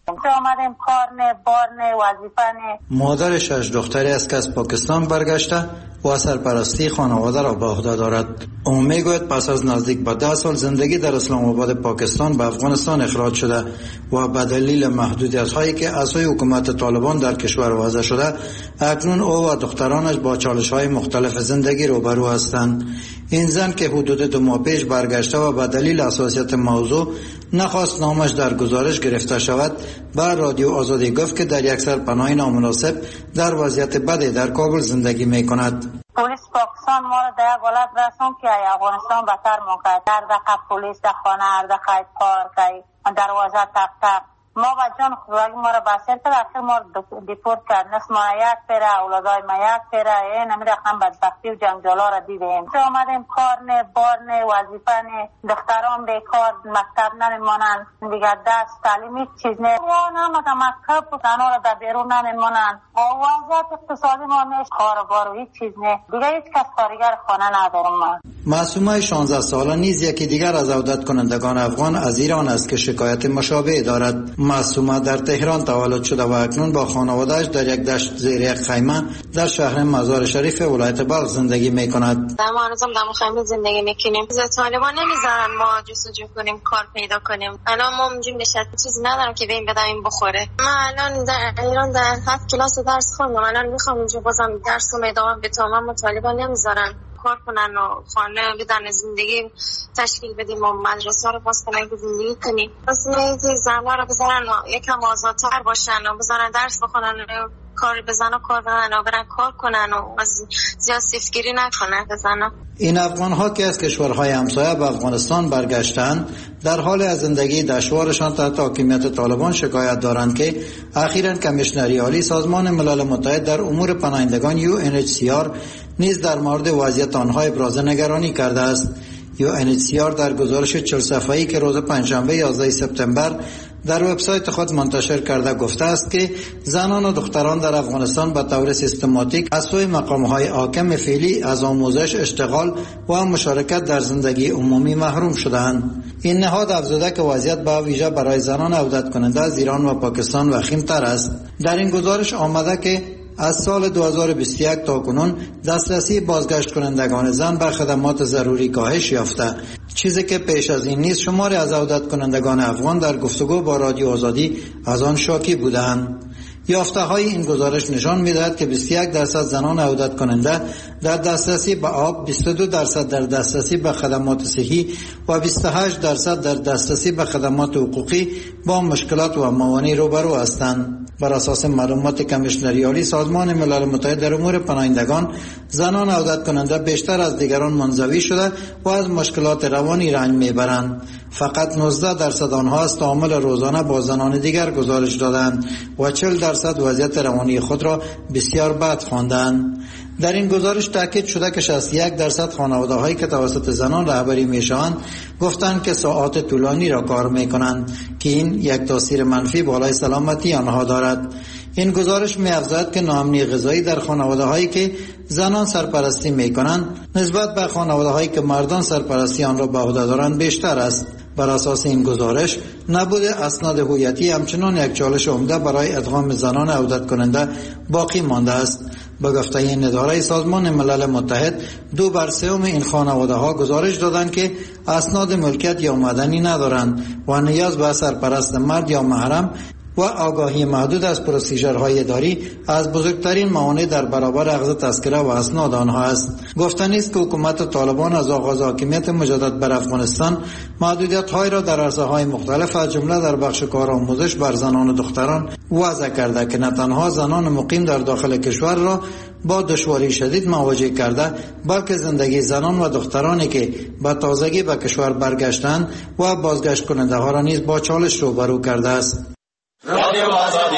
آمدیم کار نه، بار نه، وظیفه نه. مادر شش دختری است که از پاکستان برگشته و سرپرستی خانواده را به عهده دارد. او میگوید پس از نزدیک به ده سال زندگی در اسلام آباد پاکستان به افغانستان اخراج شده و به دلیل محدودیت هایی که از سوی حکومت طالبان در کشور وضع شده، اکنون او و دخترانش با چالش های مختلف زندگی روبرو هستند. این زن که حدود دو ماه پیش برگشته و به دلیل حساسیت موضوع نخواست نامش در گزارش گرفته شود، با رادیو آزادی گفت که در یک سرپناه نامناسب در وضعیت بدی در کابل زندگی می کند. پلیس پاکستان ما را در یک حالت رسون که افغانستان بهتر موقع در دقیقه پلیس در خانه، در دقیقه پارک، دروازه تق تق ما با جان خدایی ما را بسیر کرد. آخر ما را دیپورت کرد. نصف ما یک پیره، اولادای ما یک پیره. این همین رقم بدبختی و جنجالا را دیدیم. آمدیم کار نه، بار نه، وظیفه نه، دختران بیکار، مکتب نمیمانند دیگر، دست تعلیم هیچ چیز نه. یا نمکه مکتب زنها را در بیرون نمیمانند. وضعیت اقتصادی ما نیست، کار و بار و هیچ چیز نه. دیگر هیچ کس کارگر خانه ندارم ما. معصومه شانزده ساله نیز یکی دیگر از عودت کنندگان افغان از ایران است که شکایت مشابه دارد. معصومه در تهران تولد شده و اکنون با خانواده‌اش در یک دشت زیر یک خیمه در شهر مزار شریف ولایت بلخ زندگی می‌کند. ما هنوزم در خیمه زندگی می‌کنیم. طالبان نمی‌ذارن ما جستجو کنیم، کار پیدا کنیم. الان ما اونجوری نشد چیزی ندارم که ببین بدم بخوره. من الان در ایران در هفت کلاس درس خوندم. الان می‌خوام اینجا بازم درس رو ادامه بدم. ما طالبان نمی‌ذارن کار کنن و خانه بدن، زندگی تشکیل بدیم و مدرسه رو باز کنن که زندگی کنیم. پس میگه زنها رو بذارن یکم آزادتر باشن و بذارن درس بخونن، کار بزنن و کار بزنن و برن کار کنن و زیاد سیفگیری نکنن بزنن. این افغان ها که از کشورهای همسایه به افغانستان برگشتند در حال از زندگی دشوارشان تحت حاکمیت طالبان شکایت دارند که اخیراً کمیشنری عالی سازمان ملل متحد در امور پناهندگان یو ان اچ سی آر نیز در مورد وضعیت آنها ابراز نگرانی کرده است. یو ان اچ سی آر در گزارش چهل صفحه‌ای که روز پنجشنبه یازده سپتامبر در وبسایت خود منتشر کرده گفته است که زنان و دختران در افغانستان به طور سیستماتیک از سوی مقام‌های حاکم فعلی از آموزش، اشتغال و مشارکت در زندگی عمومی محروم شده‌اند. این نهاد افزوده که وضعیت به ویژه برای زنان عودت کننده از ایران و پاکستان وخیم‌تر است. در این گزارش آمده که از سال دو هزار و بیست و یک تا کنون دسترسی بازگشت کنندگان زن به خدمات ضروری کاهش یافته، چیزی که پیش از این نیز شماری از عودت کنندگان افغان در گفتگو با رادیو آزادی از آن شاکی بودند. یافته های این گزارش نشان می‌دهد که بیست و یک درصد زنان عودت کننده در دسترسی به آب، بیست و دو درصد در دسترسی به خدمات صحی و بیست و هشت درصد در دسترسی به خدمات حقوقی با مشکلات و موانع روبرو هستند. بر اساس معلومات کمیشنری عالی سازمان ملل متحد در امور پناهندگان، زنان عودت کننده بیشتر از دیگران منزوی شده و از مشکلات روانی رنج میبرند. فقط نوزده درصد آنها از تعامل روزانه با زنان دیگر گزارش دادند و چهل درصد وضعیت روانی خود را بسیار بد خواندند. در این گزارش تاکید شده که شصت و یک درصد خانواده‌هایی که توسط زنان رهبری میشوند گفتند که ساعات طولانی را کار میکنند که این یک تاثیر منفی بالای سلامتی آنها دارد. این گزارش می‌افزاید که ناامنی غذایی در خانواده‌هایی که زنان سرپرستی می‌کنند نسبت به خانواده‌هایی که مردان سرپرستی آن را به عهده دارند بیشتر است. بر اساس این گزارش نبود اسناد هویتی همچنان یک چالش عمده برای ادغام زنان عودت کننده باقی مانده است. به گفته این اداره سازمان ملل متحد، دو بر سوم این خانواده‌ها گزارش دادند که اسناد ملکیت یا مدنی ندارند و نیاز به سرپرست مرد یا محرم و آگاهی محدود از پروسیجرهای اداری از بزرگترین موانع در برابر اخذ تذکره و اسناد آنها است. گفتنی است که حکومت طالبان از آغاز حاکمیت مجدد بر افغانستان محدودیت‌های را در عرصه‌های مختلف از جمله در بخش کارآموزش بر زنان و دختران وضع کرده که نه تنها زنان مقیم در داخل کشور را با دشواری شدید مواجه کرده، بلکه زندگی زنان و دخترانی که به تازگی به کشور برگشتند و بازگشت کننده ها را نیز با چالش روبرو کرده است. رادیو آزادی.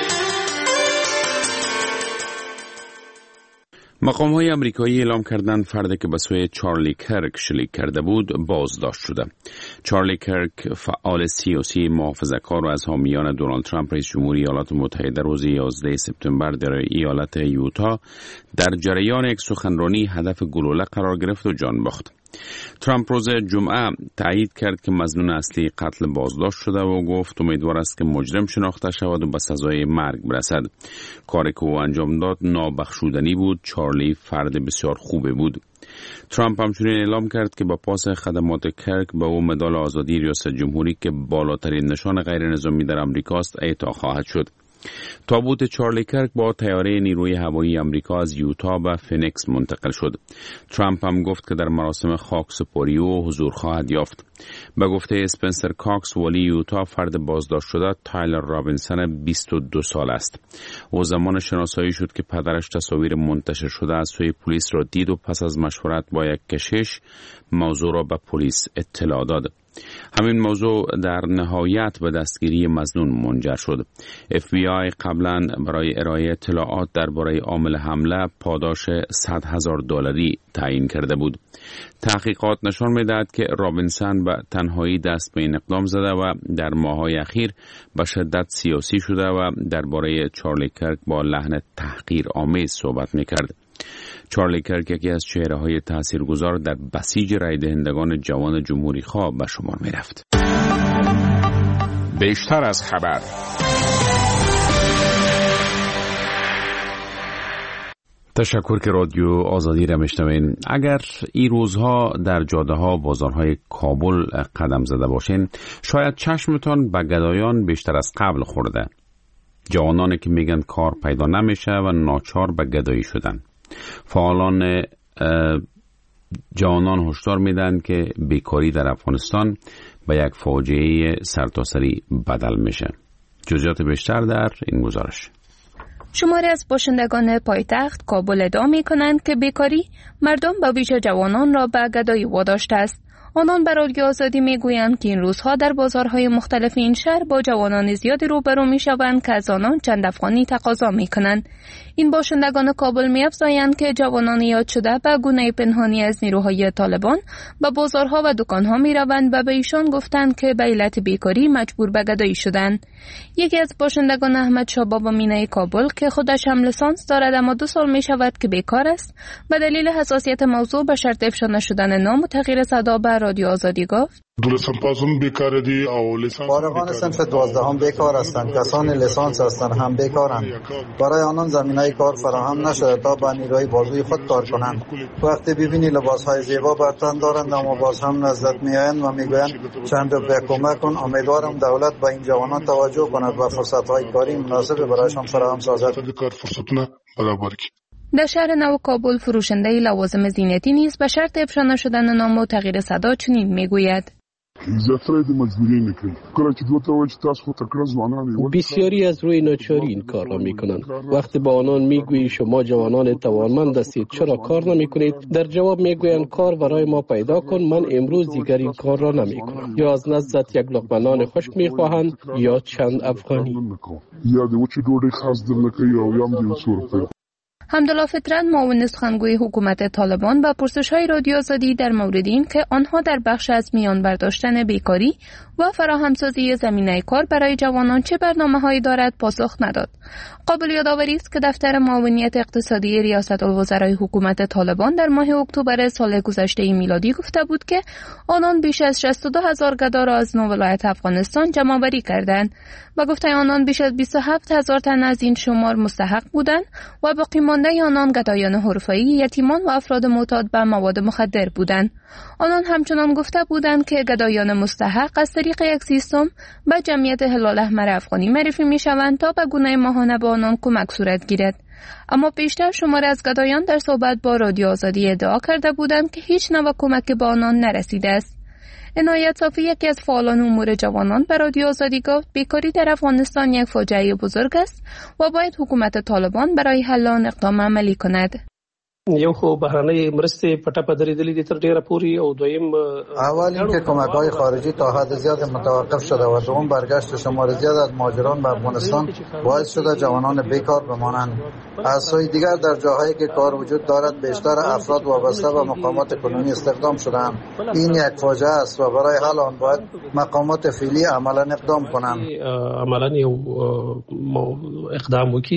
مقام‌های آمریکایی اعلام کردند فردی که به سوی چارلی کرک شلیک کرده بود بازداشت شده. چارلی کرک فعال سیاسی محافظه‌کار و از حامیان دونالد ترامپ رئیس جمهوری ایالات متحده روز یازده سپتامبر در ایالت یوتا در جریان یک سخنرانی هدف گلوله قرار گرفت و جان باخت. ترامپ روز جمعه تایید کرد که مظنون اصلی قتل بازداشت شده و گفت امیدوار است که مجرم شناخته شود و به سزای مرگ برسد. کاری که او انجام داد نابخشودنی بود. چارلی فرد بسیار خوبی بود. ترامپ همچنین اعلام کرد که با پاس خدمات کرک به او مدال آزادی ریاست جمهوری که بالاترین نشان غیر نظامی در امریکا است اعطا خواهد شد. تابوت چارلی کرک با طیاره نیروی هوایی امریکا از یوتا به فینیکس منتقل شد. ترامپ هم گفت که در مراسم خاکسپاری او حضور خواهد یافت. به گفته اسپنسر کاکس ولی یوتا فرد بازداشت شده تایلر رابینسون بیست و دو سال است. او زمان شناسایی شد که پدرش تصاویر منتشر شده از سوی پلیس را دید و پس از مشورت با یک کشیش موضوع را به پلیس اطلاع داد. همین موضوع در نهایت به دستگیری مظنون منجر شد. اف بی آی قبلا برای ارائه اطلاعات درباره عامل حمله پاداش صد هزار دلاری تعیین کرده بود. تحقیقات نشان می‌دهد که رابینسون به تنهایی دست به این اقدام زده و در ماه‌های اخیر به شدت سیاسی شده و درباره چارلی کرک با لحن تحقیر آمیز صحبت می‌کرد. چارلی کرک یکی از چهره‌های تاثیرگذار در بسیج رای دهندگان جوان جمهوری خواه به شمار می‌رفت. بیشتر از خبر. تشکر که رادیو آزادی را میشنوین. اگر این روزها در جاده ها بازارهای کابل قدم زده باشین شاید چشمتان به گدایان بیشتر از قبل خورده. جوانانی که میگن کار پیدا نمیشه و ناچار به گدایی شدن. فعالان جوانان هشدار میدن که بیکاری در افغانستان به یک فاجعه سرتاسری بدل میشه. جزئیات بیشتر در این گزارش. شماری از باشندگان پایتخت کابل ادعا می‌کنند که بیکاری مردم به ویژه جوانان را به گدایی واداشته است. آنان به رادیو آزادی میگویند که این روزها در بازارهای مختلف این شهر با جوانان زیادی روبرو میشوند که از آنان چند افغانی تقاضا میکنند. این باشندگان کابل می‌افزایند که جوانان یاد شده به گونه پنهانی از نیروهای طالبان به بازارها و دکانها میروند و به ایشان گفتند که به علت بیکاری مجبور به گدایی شدند. یکی از باشندگان احمد شاه بابا مینه کابل که خودش هم لیسانس دارد اما دو سال میشود که بیکار است به دلیل حساسیت موضوع به شرط افشا نشدن نام و تغییر صدا به رادیو آزادی گفت: دولسم پاسم بیکار دی او لیسانس فارغان صنف دوازدهم بیکار هستند. کسان لیسانس هستند هم بیکارند. برای آنان زمینه کار فراهم نشده تا با نیروی بازوی خود کار کنند. وقتی ببینی لباسهای زیبا بر تن دارند اما باز هم نزدت میآیند و میگویند چند روپیه کمک کن. امیدوارم دولت به این جوانان توجه کند و فرصت‌های کاری مناسب برایشان فراهم سازد. در شهر نو کابل فروشنده لوازم زینتی نیز به شرط افشا نشدن نام و تغییر صدا چنین میگوید: بسیاری از روی ناچاری این کار را می کنند. وقتی با آنان می گویی شما جوانان توانمند هستید چرا کار نمی کنید، در جواب می گویند کار برای ما پیدا کن، من امروز دیگر این کار را نمی کنم. یا از نزدت یک لقمه نان خشک می خواهند یا چند افغانی. حمدالله فطرت معاون سخنگوی حکومت طالبان به پرسش‌های رادیو آزادی در مورد این که آنها در بخش از میان برداشتن بیکاری و فراهمسازی زمینه کار برای جوانان چه برنامه‌هایی دارد پاسخ نداد. قابل یادآوری است که دفتر معاونیت اقتصادی ریاست الوزرای حکومت طالبان در ماه اکتبر سال گذشته میلادی گفته بود که آنان بیش از شصت و دو هزار گدا را از نو ولایت افغانستان جمع‌آوری کردند و گفته آنان بیش از بیست و هفت هزار تن از این شمار مستحق بودند و باقی مانده آنان گدایان حرفه‌ای، یتیمان و افراد معتاد به مواد مخدر بودند. آنان همچنان گفته بودند که گدایان مستحق از طریق یک سیستم به جمعیت هلال احمر افغانی معرفی می‌شوند تا به گونه ماهانه به آنان کمک صورت گیرد. اما بیشتر شمار از گدایان در صحبت با رادیو آزادی ادعا کرده بودند که هیچ نوع کمکی به آنان نرسیده است. عنایت صافی یکی از فعالان امور جوانان به رادیو آزادی گفت بیکاری در افغانستان یک فاجعه بزرگ است و باید حکومت طالبان برای حل آن اقدام عملی کند. یو خو بهرنۍ مرستې پټه په درېدلې دي تر ډیره پوري او دویم اول اینکه کمک‌های خارجی تا حد زیاد متوقف شده و دوم برگشت شمار زیاد از مهاجران به افغانستان باعث شده جوانان بیکار بمانند. از سوی دیگر در جاهایی که کار وجود دارد بیشتر افراد وابسته به مقامات کنونی استخدام شدند. این یک فاجعه است و برای حل آن باید مقامات فعلی عملاً اقدام کنند. عملاً یو اقدام وکړي.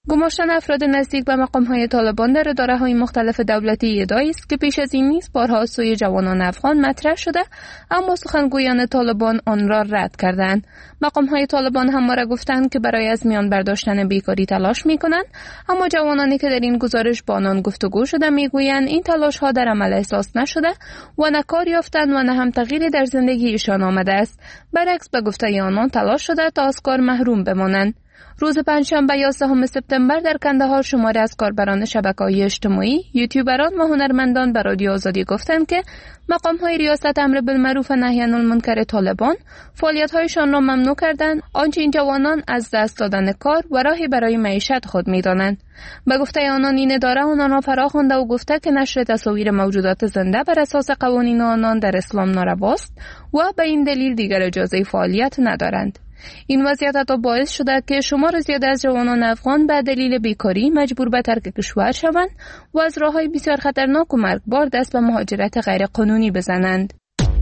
گماشتن افراد نزدیک به مقام‌های طالبان در اداره‌های مختلف دولتی ادعایی است که پیش از این نیز بارها سوی جوانان افغان مطرح شده، اما سخنگویان طالبان آن را رد کردند. مقام‌های طالبان همواره گفتند که برای از میان برداشتن بیکاری تلاش می‌کنند، اما جوانانی که در این گزارش با آنان گفتگو شده می‌گویند این تلاش‌ها در عمل احساس نشده و نه کار یافتند و نه هم تغییری در زندگیشان آمده است. برعکس به گفته آنان تلاش شده تا از کار محروم بمانند. روز پنجشنبه یازدهم سپتامبر در کندهار شماری از کاربران شبکه‌های اجتماعی، یوتیوبران و هنرمندان به رادیو آزادی گفتند که مقام‌های ریاست امر بالمعروف و نهی عن المنکر طالبان فعالیت‌هایشان را ممنوع کردند، آنچه این جوانان از دست دادن کار و راهی برای معیشت خود می‌دانند. به گفته آنان این اداره آنان را فرا خوانده و گفته که نشر تصاویر موجودات زنده بر اساس قوانین آنان در اسلام نارواست و به این دلیل دیگر اجازه فعالیت ندارند. این وضعیت حتی باعث شده که شمار زیاد از جوانان افغان به دلیل بیکاری مجبور به ترک کشور شوند و از راه‌های بسیار خطرناک و مرگبار دست به مهاجرت غیرقانونی بزنند.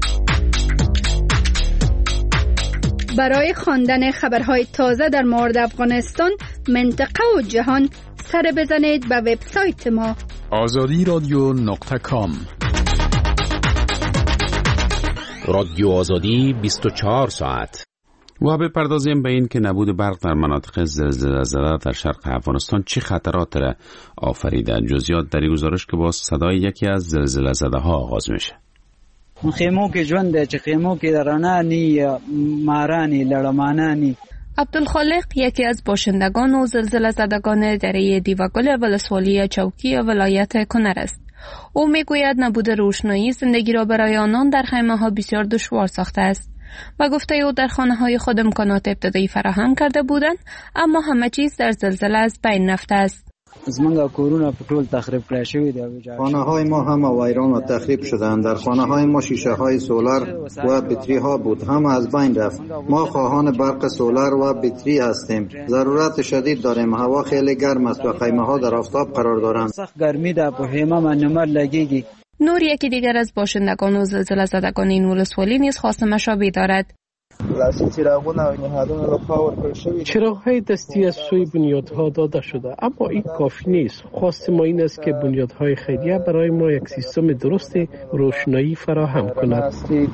برای خواندن خبرهای تازه در مورد افغانستان، منطقه و جهان، سر بزنید به وبسایت ما آزادی رادیو نقطه کام. رادیو آزادی بیست و چهار ساعت. و بپردازیم به این که نبود برق در مناطق زلزله زده در شرق افغانستان چه خطرات را آفریده. جزئیات در این گزارش که با صدای یکی از زلزله زده ها آغاز میشه. خیمو کې ژوند دی چې خیمو کې درانانی مارانی لړمانانی. عبدالخالق یکی از باشندگان و زلزله زدگان دره دیوگل ولسوالی چوکی ولایت کنر است. او میگوید نبود روشنایی زندگی را برای آنان در خیمه ها بسیار دشوار ساخته است. و گفته او در خانه های خود امکانات ابتدایی فراهم کرده بودند، اما همه چیز در زلزله از بین رفته است. زمونږ کورونه په ټول تخریب کړای شوي دي. خانه های ما هم ویران و تخریب شدند. در خانه های ما شیشه های سولار و بطری ها بود، هم از بین رفت. ما خواهان برق سولار و بطری هستیم. ضرورت شدید داریم. هوا خیلی گرم است و خیمه ها در آفتاب قرار دارند. سخت گرمی ده، په خیمه من نمر لګیږي. نور یکی دیگر از باشندگان و زلزله زدگان این ولسوالی نیز خواست مشابه دارد. چراغ‌های دستی از سوی بنیادها داده شده، اما این کافی نیست. خواست ما این است که بنیادهای خیریه برای ما یک سیستم درست روشنایی فراهم کند.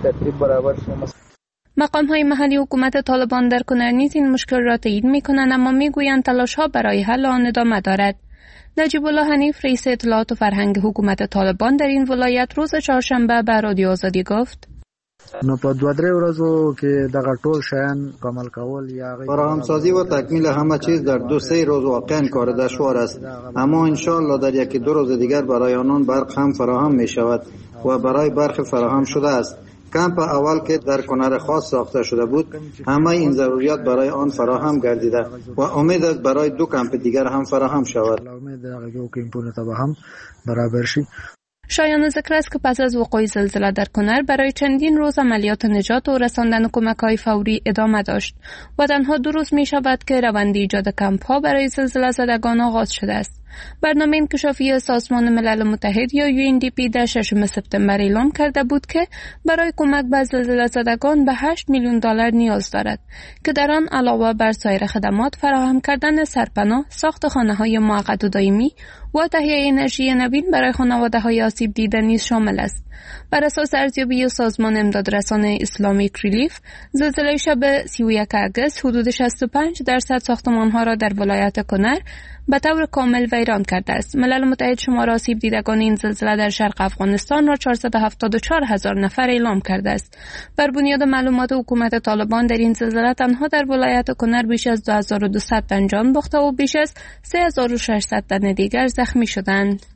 مقام‌های محلی حکومت طالبان در کنر نیز این مشکل را تایید می‌کنند، اما می‌گویند تلاش‌ها برای حل آن ادامه دارد. نجیب الله حنیف رئیس اطلاعات و فرهنگ حکومت طالبان در این ولایت روز چهارشنبه به رادیو آزادی گفت: نو په دوه درې ورځو کې دغه ټول شیان کامل کول یا فراهمسازی و تکمیل همه چیز در دو سه روز واقعا کار دشوار است، اما ان شاء الله در یکی دو روز دیگر برای آنان برق هم فراهم می شود و برای برق فراهم شده است. کمپ اول که در کنر خاص ساخته شده بود، همه این ضروریات برای آن فراهم گردیده و امید است برای دو کمپ دیگر هم فراهم شود. امید داره که کمپونه تا هم برابر شي. شایان ذکر است که پس از وقوع زلزله در کنر برای چندین روز عملیات نجات و رساندن کمک‌های فوری ادامه داشت و تنها دو روز می شود که روند ایجاد کمپ‌ها برای زلزله زدگان آغاز شده است. برنامه انکشافی سازمان ملل متحد یا یو ان دی پی در ششم سپتامبر اعلام کرده بود که برای کمک به زلزله زدگان به هشت میلیون دلار نیاز دارد که در آن علاوه بر سایر خدمات فراهم کردن سرپناه، ساخت خانه‌های موقت و دائمی و تهیه انرژی نوین برای خانواده‌های آسیب دیده نیز شامل است. بر اساس ارزیابی سازمان امدادرسان اسلامیک ریلیف، زلزله شب سی و یک آگوست حدود شصت و پنج درصد ساختمان‌ها را در ولایت کنر به طور کامل ویران کرده است. ملل متحد شمار آسیب دیدگان این زلزله در شرق افغانستان را چهارصد و هفتاد و چهار هزار نفر اعلام کرده است. بر بنیاد معلومات حکومت طالبان در این زلزله تنها در ولایت کنر بیش از دو هزار و دویست تن جان باخته و بیش از سه هزار و ششصد تن دیگر زخمی شدند.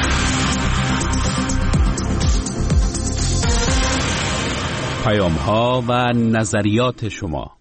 پیام ها و نظریات شما.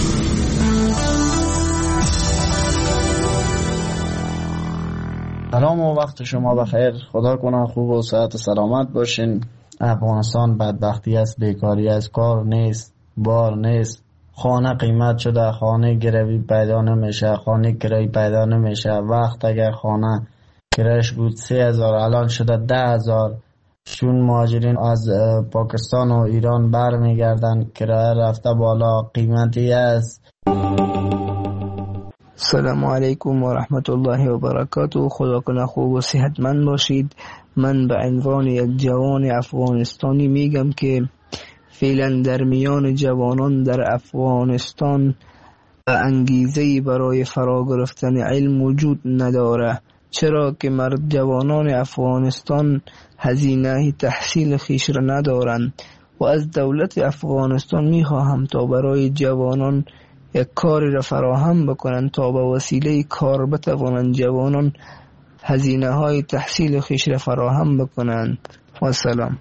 سلام و وقت شما بخیر. خدا کنه خوب و صحت و سلامت باشین. افغانستان بدبختی است، بیکاری است، کار نیست، بار نیست، خانه قیمت شده، خانه گروی پیدا نمیشه، خانه کرایی پیدا نمیشه. وقت اگر خانه کرایش بود سه هزار الان شده ده هزار. چون مهاجرین از پاکستان و ایران برمیگردن کرایه رفته بالا، قیمتی است. السلام علیکم و رحمت الله و برکاته. خدا کنه خوب و صحتمند باشید. من به عنوان یک جوان افغانستانی میگم که فعلا در میان جوانان در افغانستان انگیزه برای فرا گرفتن علم وجود نداره، چرا که مرد جوانان افغانستان هزینه تحصیل خیش را ندارند و از دولت افغانستان میخواهم تا برای جوانان یک کاری را فراهم بکنند تا به وسیله کار بتوانند جوانان هزینه های تحصیل خیش را فراهم بکنند. و سلام.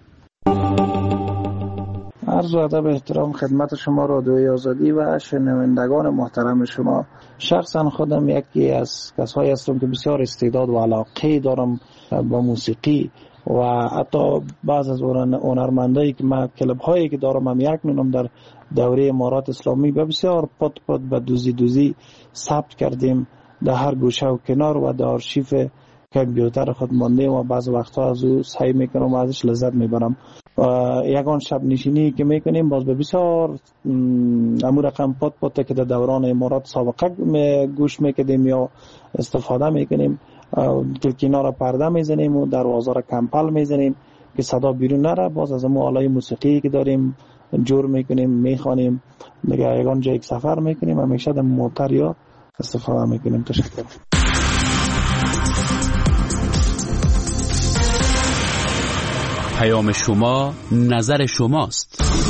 عرض و ادب احترام خدمت شما رادیوی آزادی و شنوندگان محترم شما. شخصا خودم یکی از کسایی هستم که بسیار استعداد و علاقه دارم با موسیقی و حتی بعض از هنرمندایی که ما کلب هایی که دارم هم یک نونم در دوره امارات اسلامی به بسیار پت پت به دوزی دوزی ثبت کردیم در هر گوشه و کنار و در آرشیف کامپیوتر خود ماندیم و بعض وقتها از او سعی میکنم و ازش لذت میبرم. یگان شب نشینی که میکنیم باز به بسیار امور رقم پت پت که در دوران امارات سابقه گوش میکردیم یا استفاده میکنیم. کلکینا را پرده میزنیم و دروازه را کمپل میزنیم که صدا بیرون نره. باز از امو آلای موسیقی که داریم جور میکنیم میخوانیم. دیگه یگان جا یک سفر میکنیم همیشه در موتر یا استفاده میکنیم. تشکر. پیام شما نظر شماست.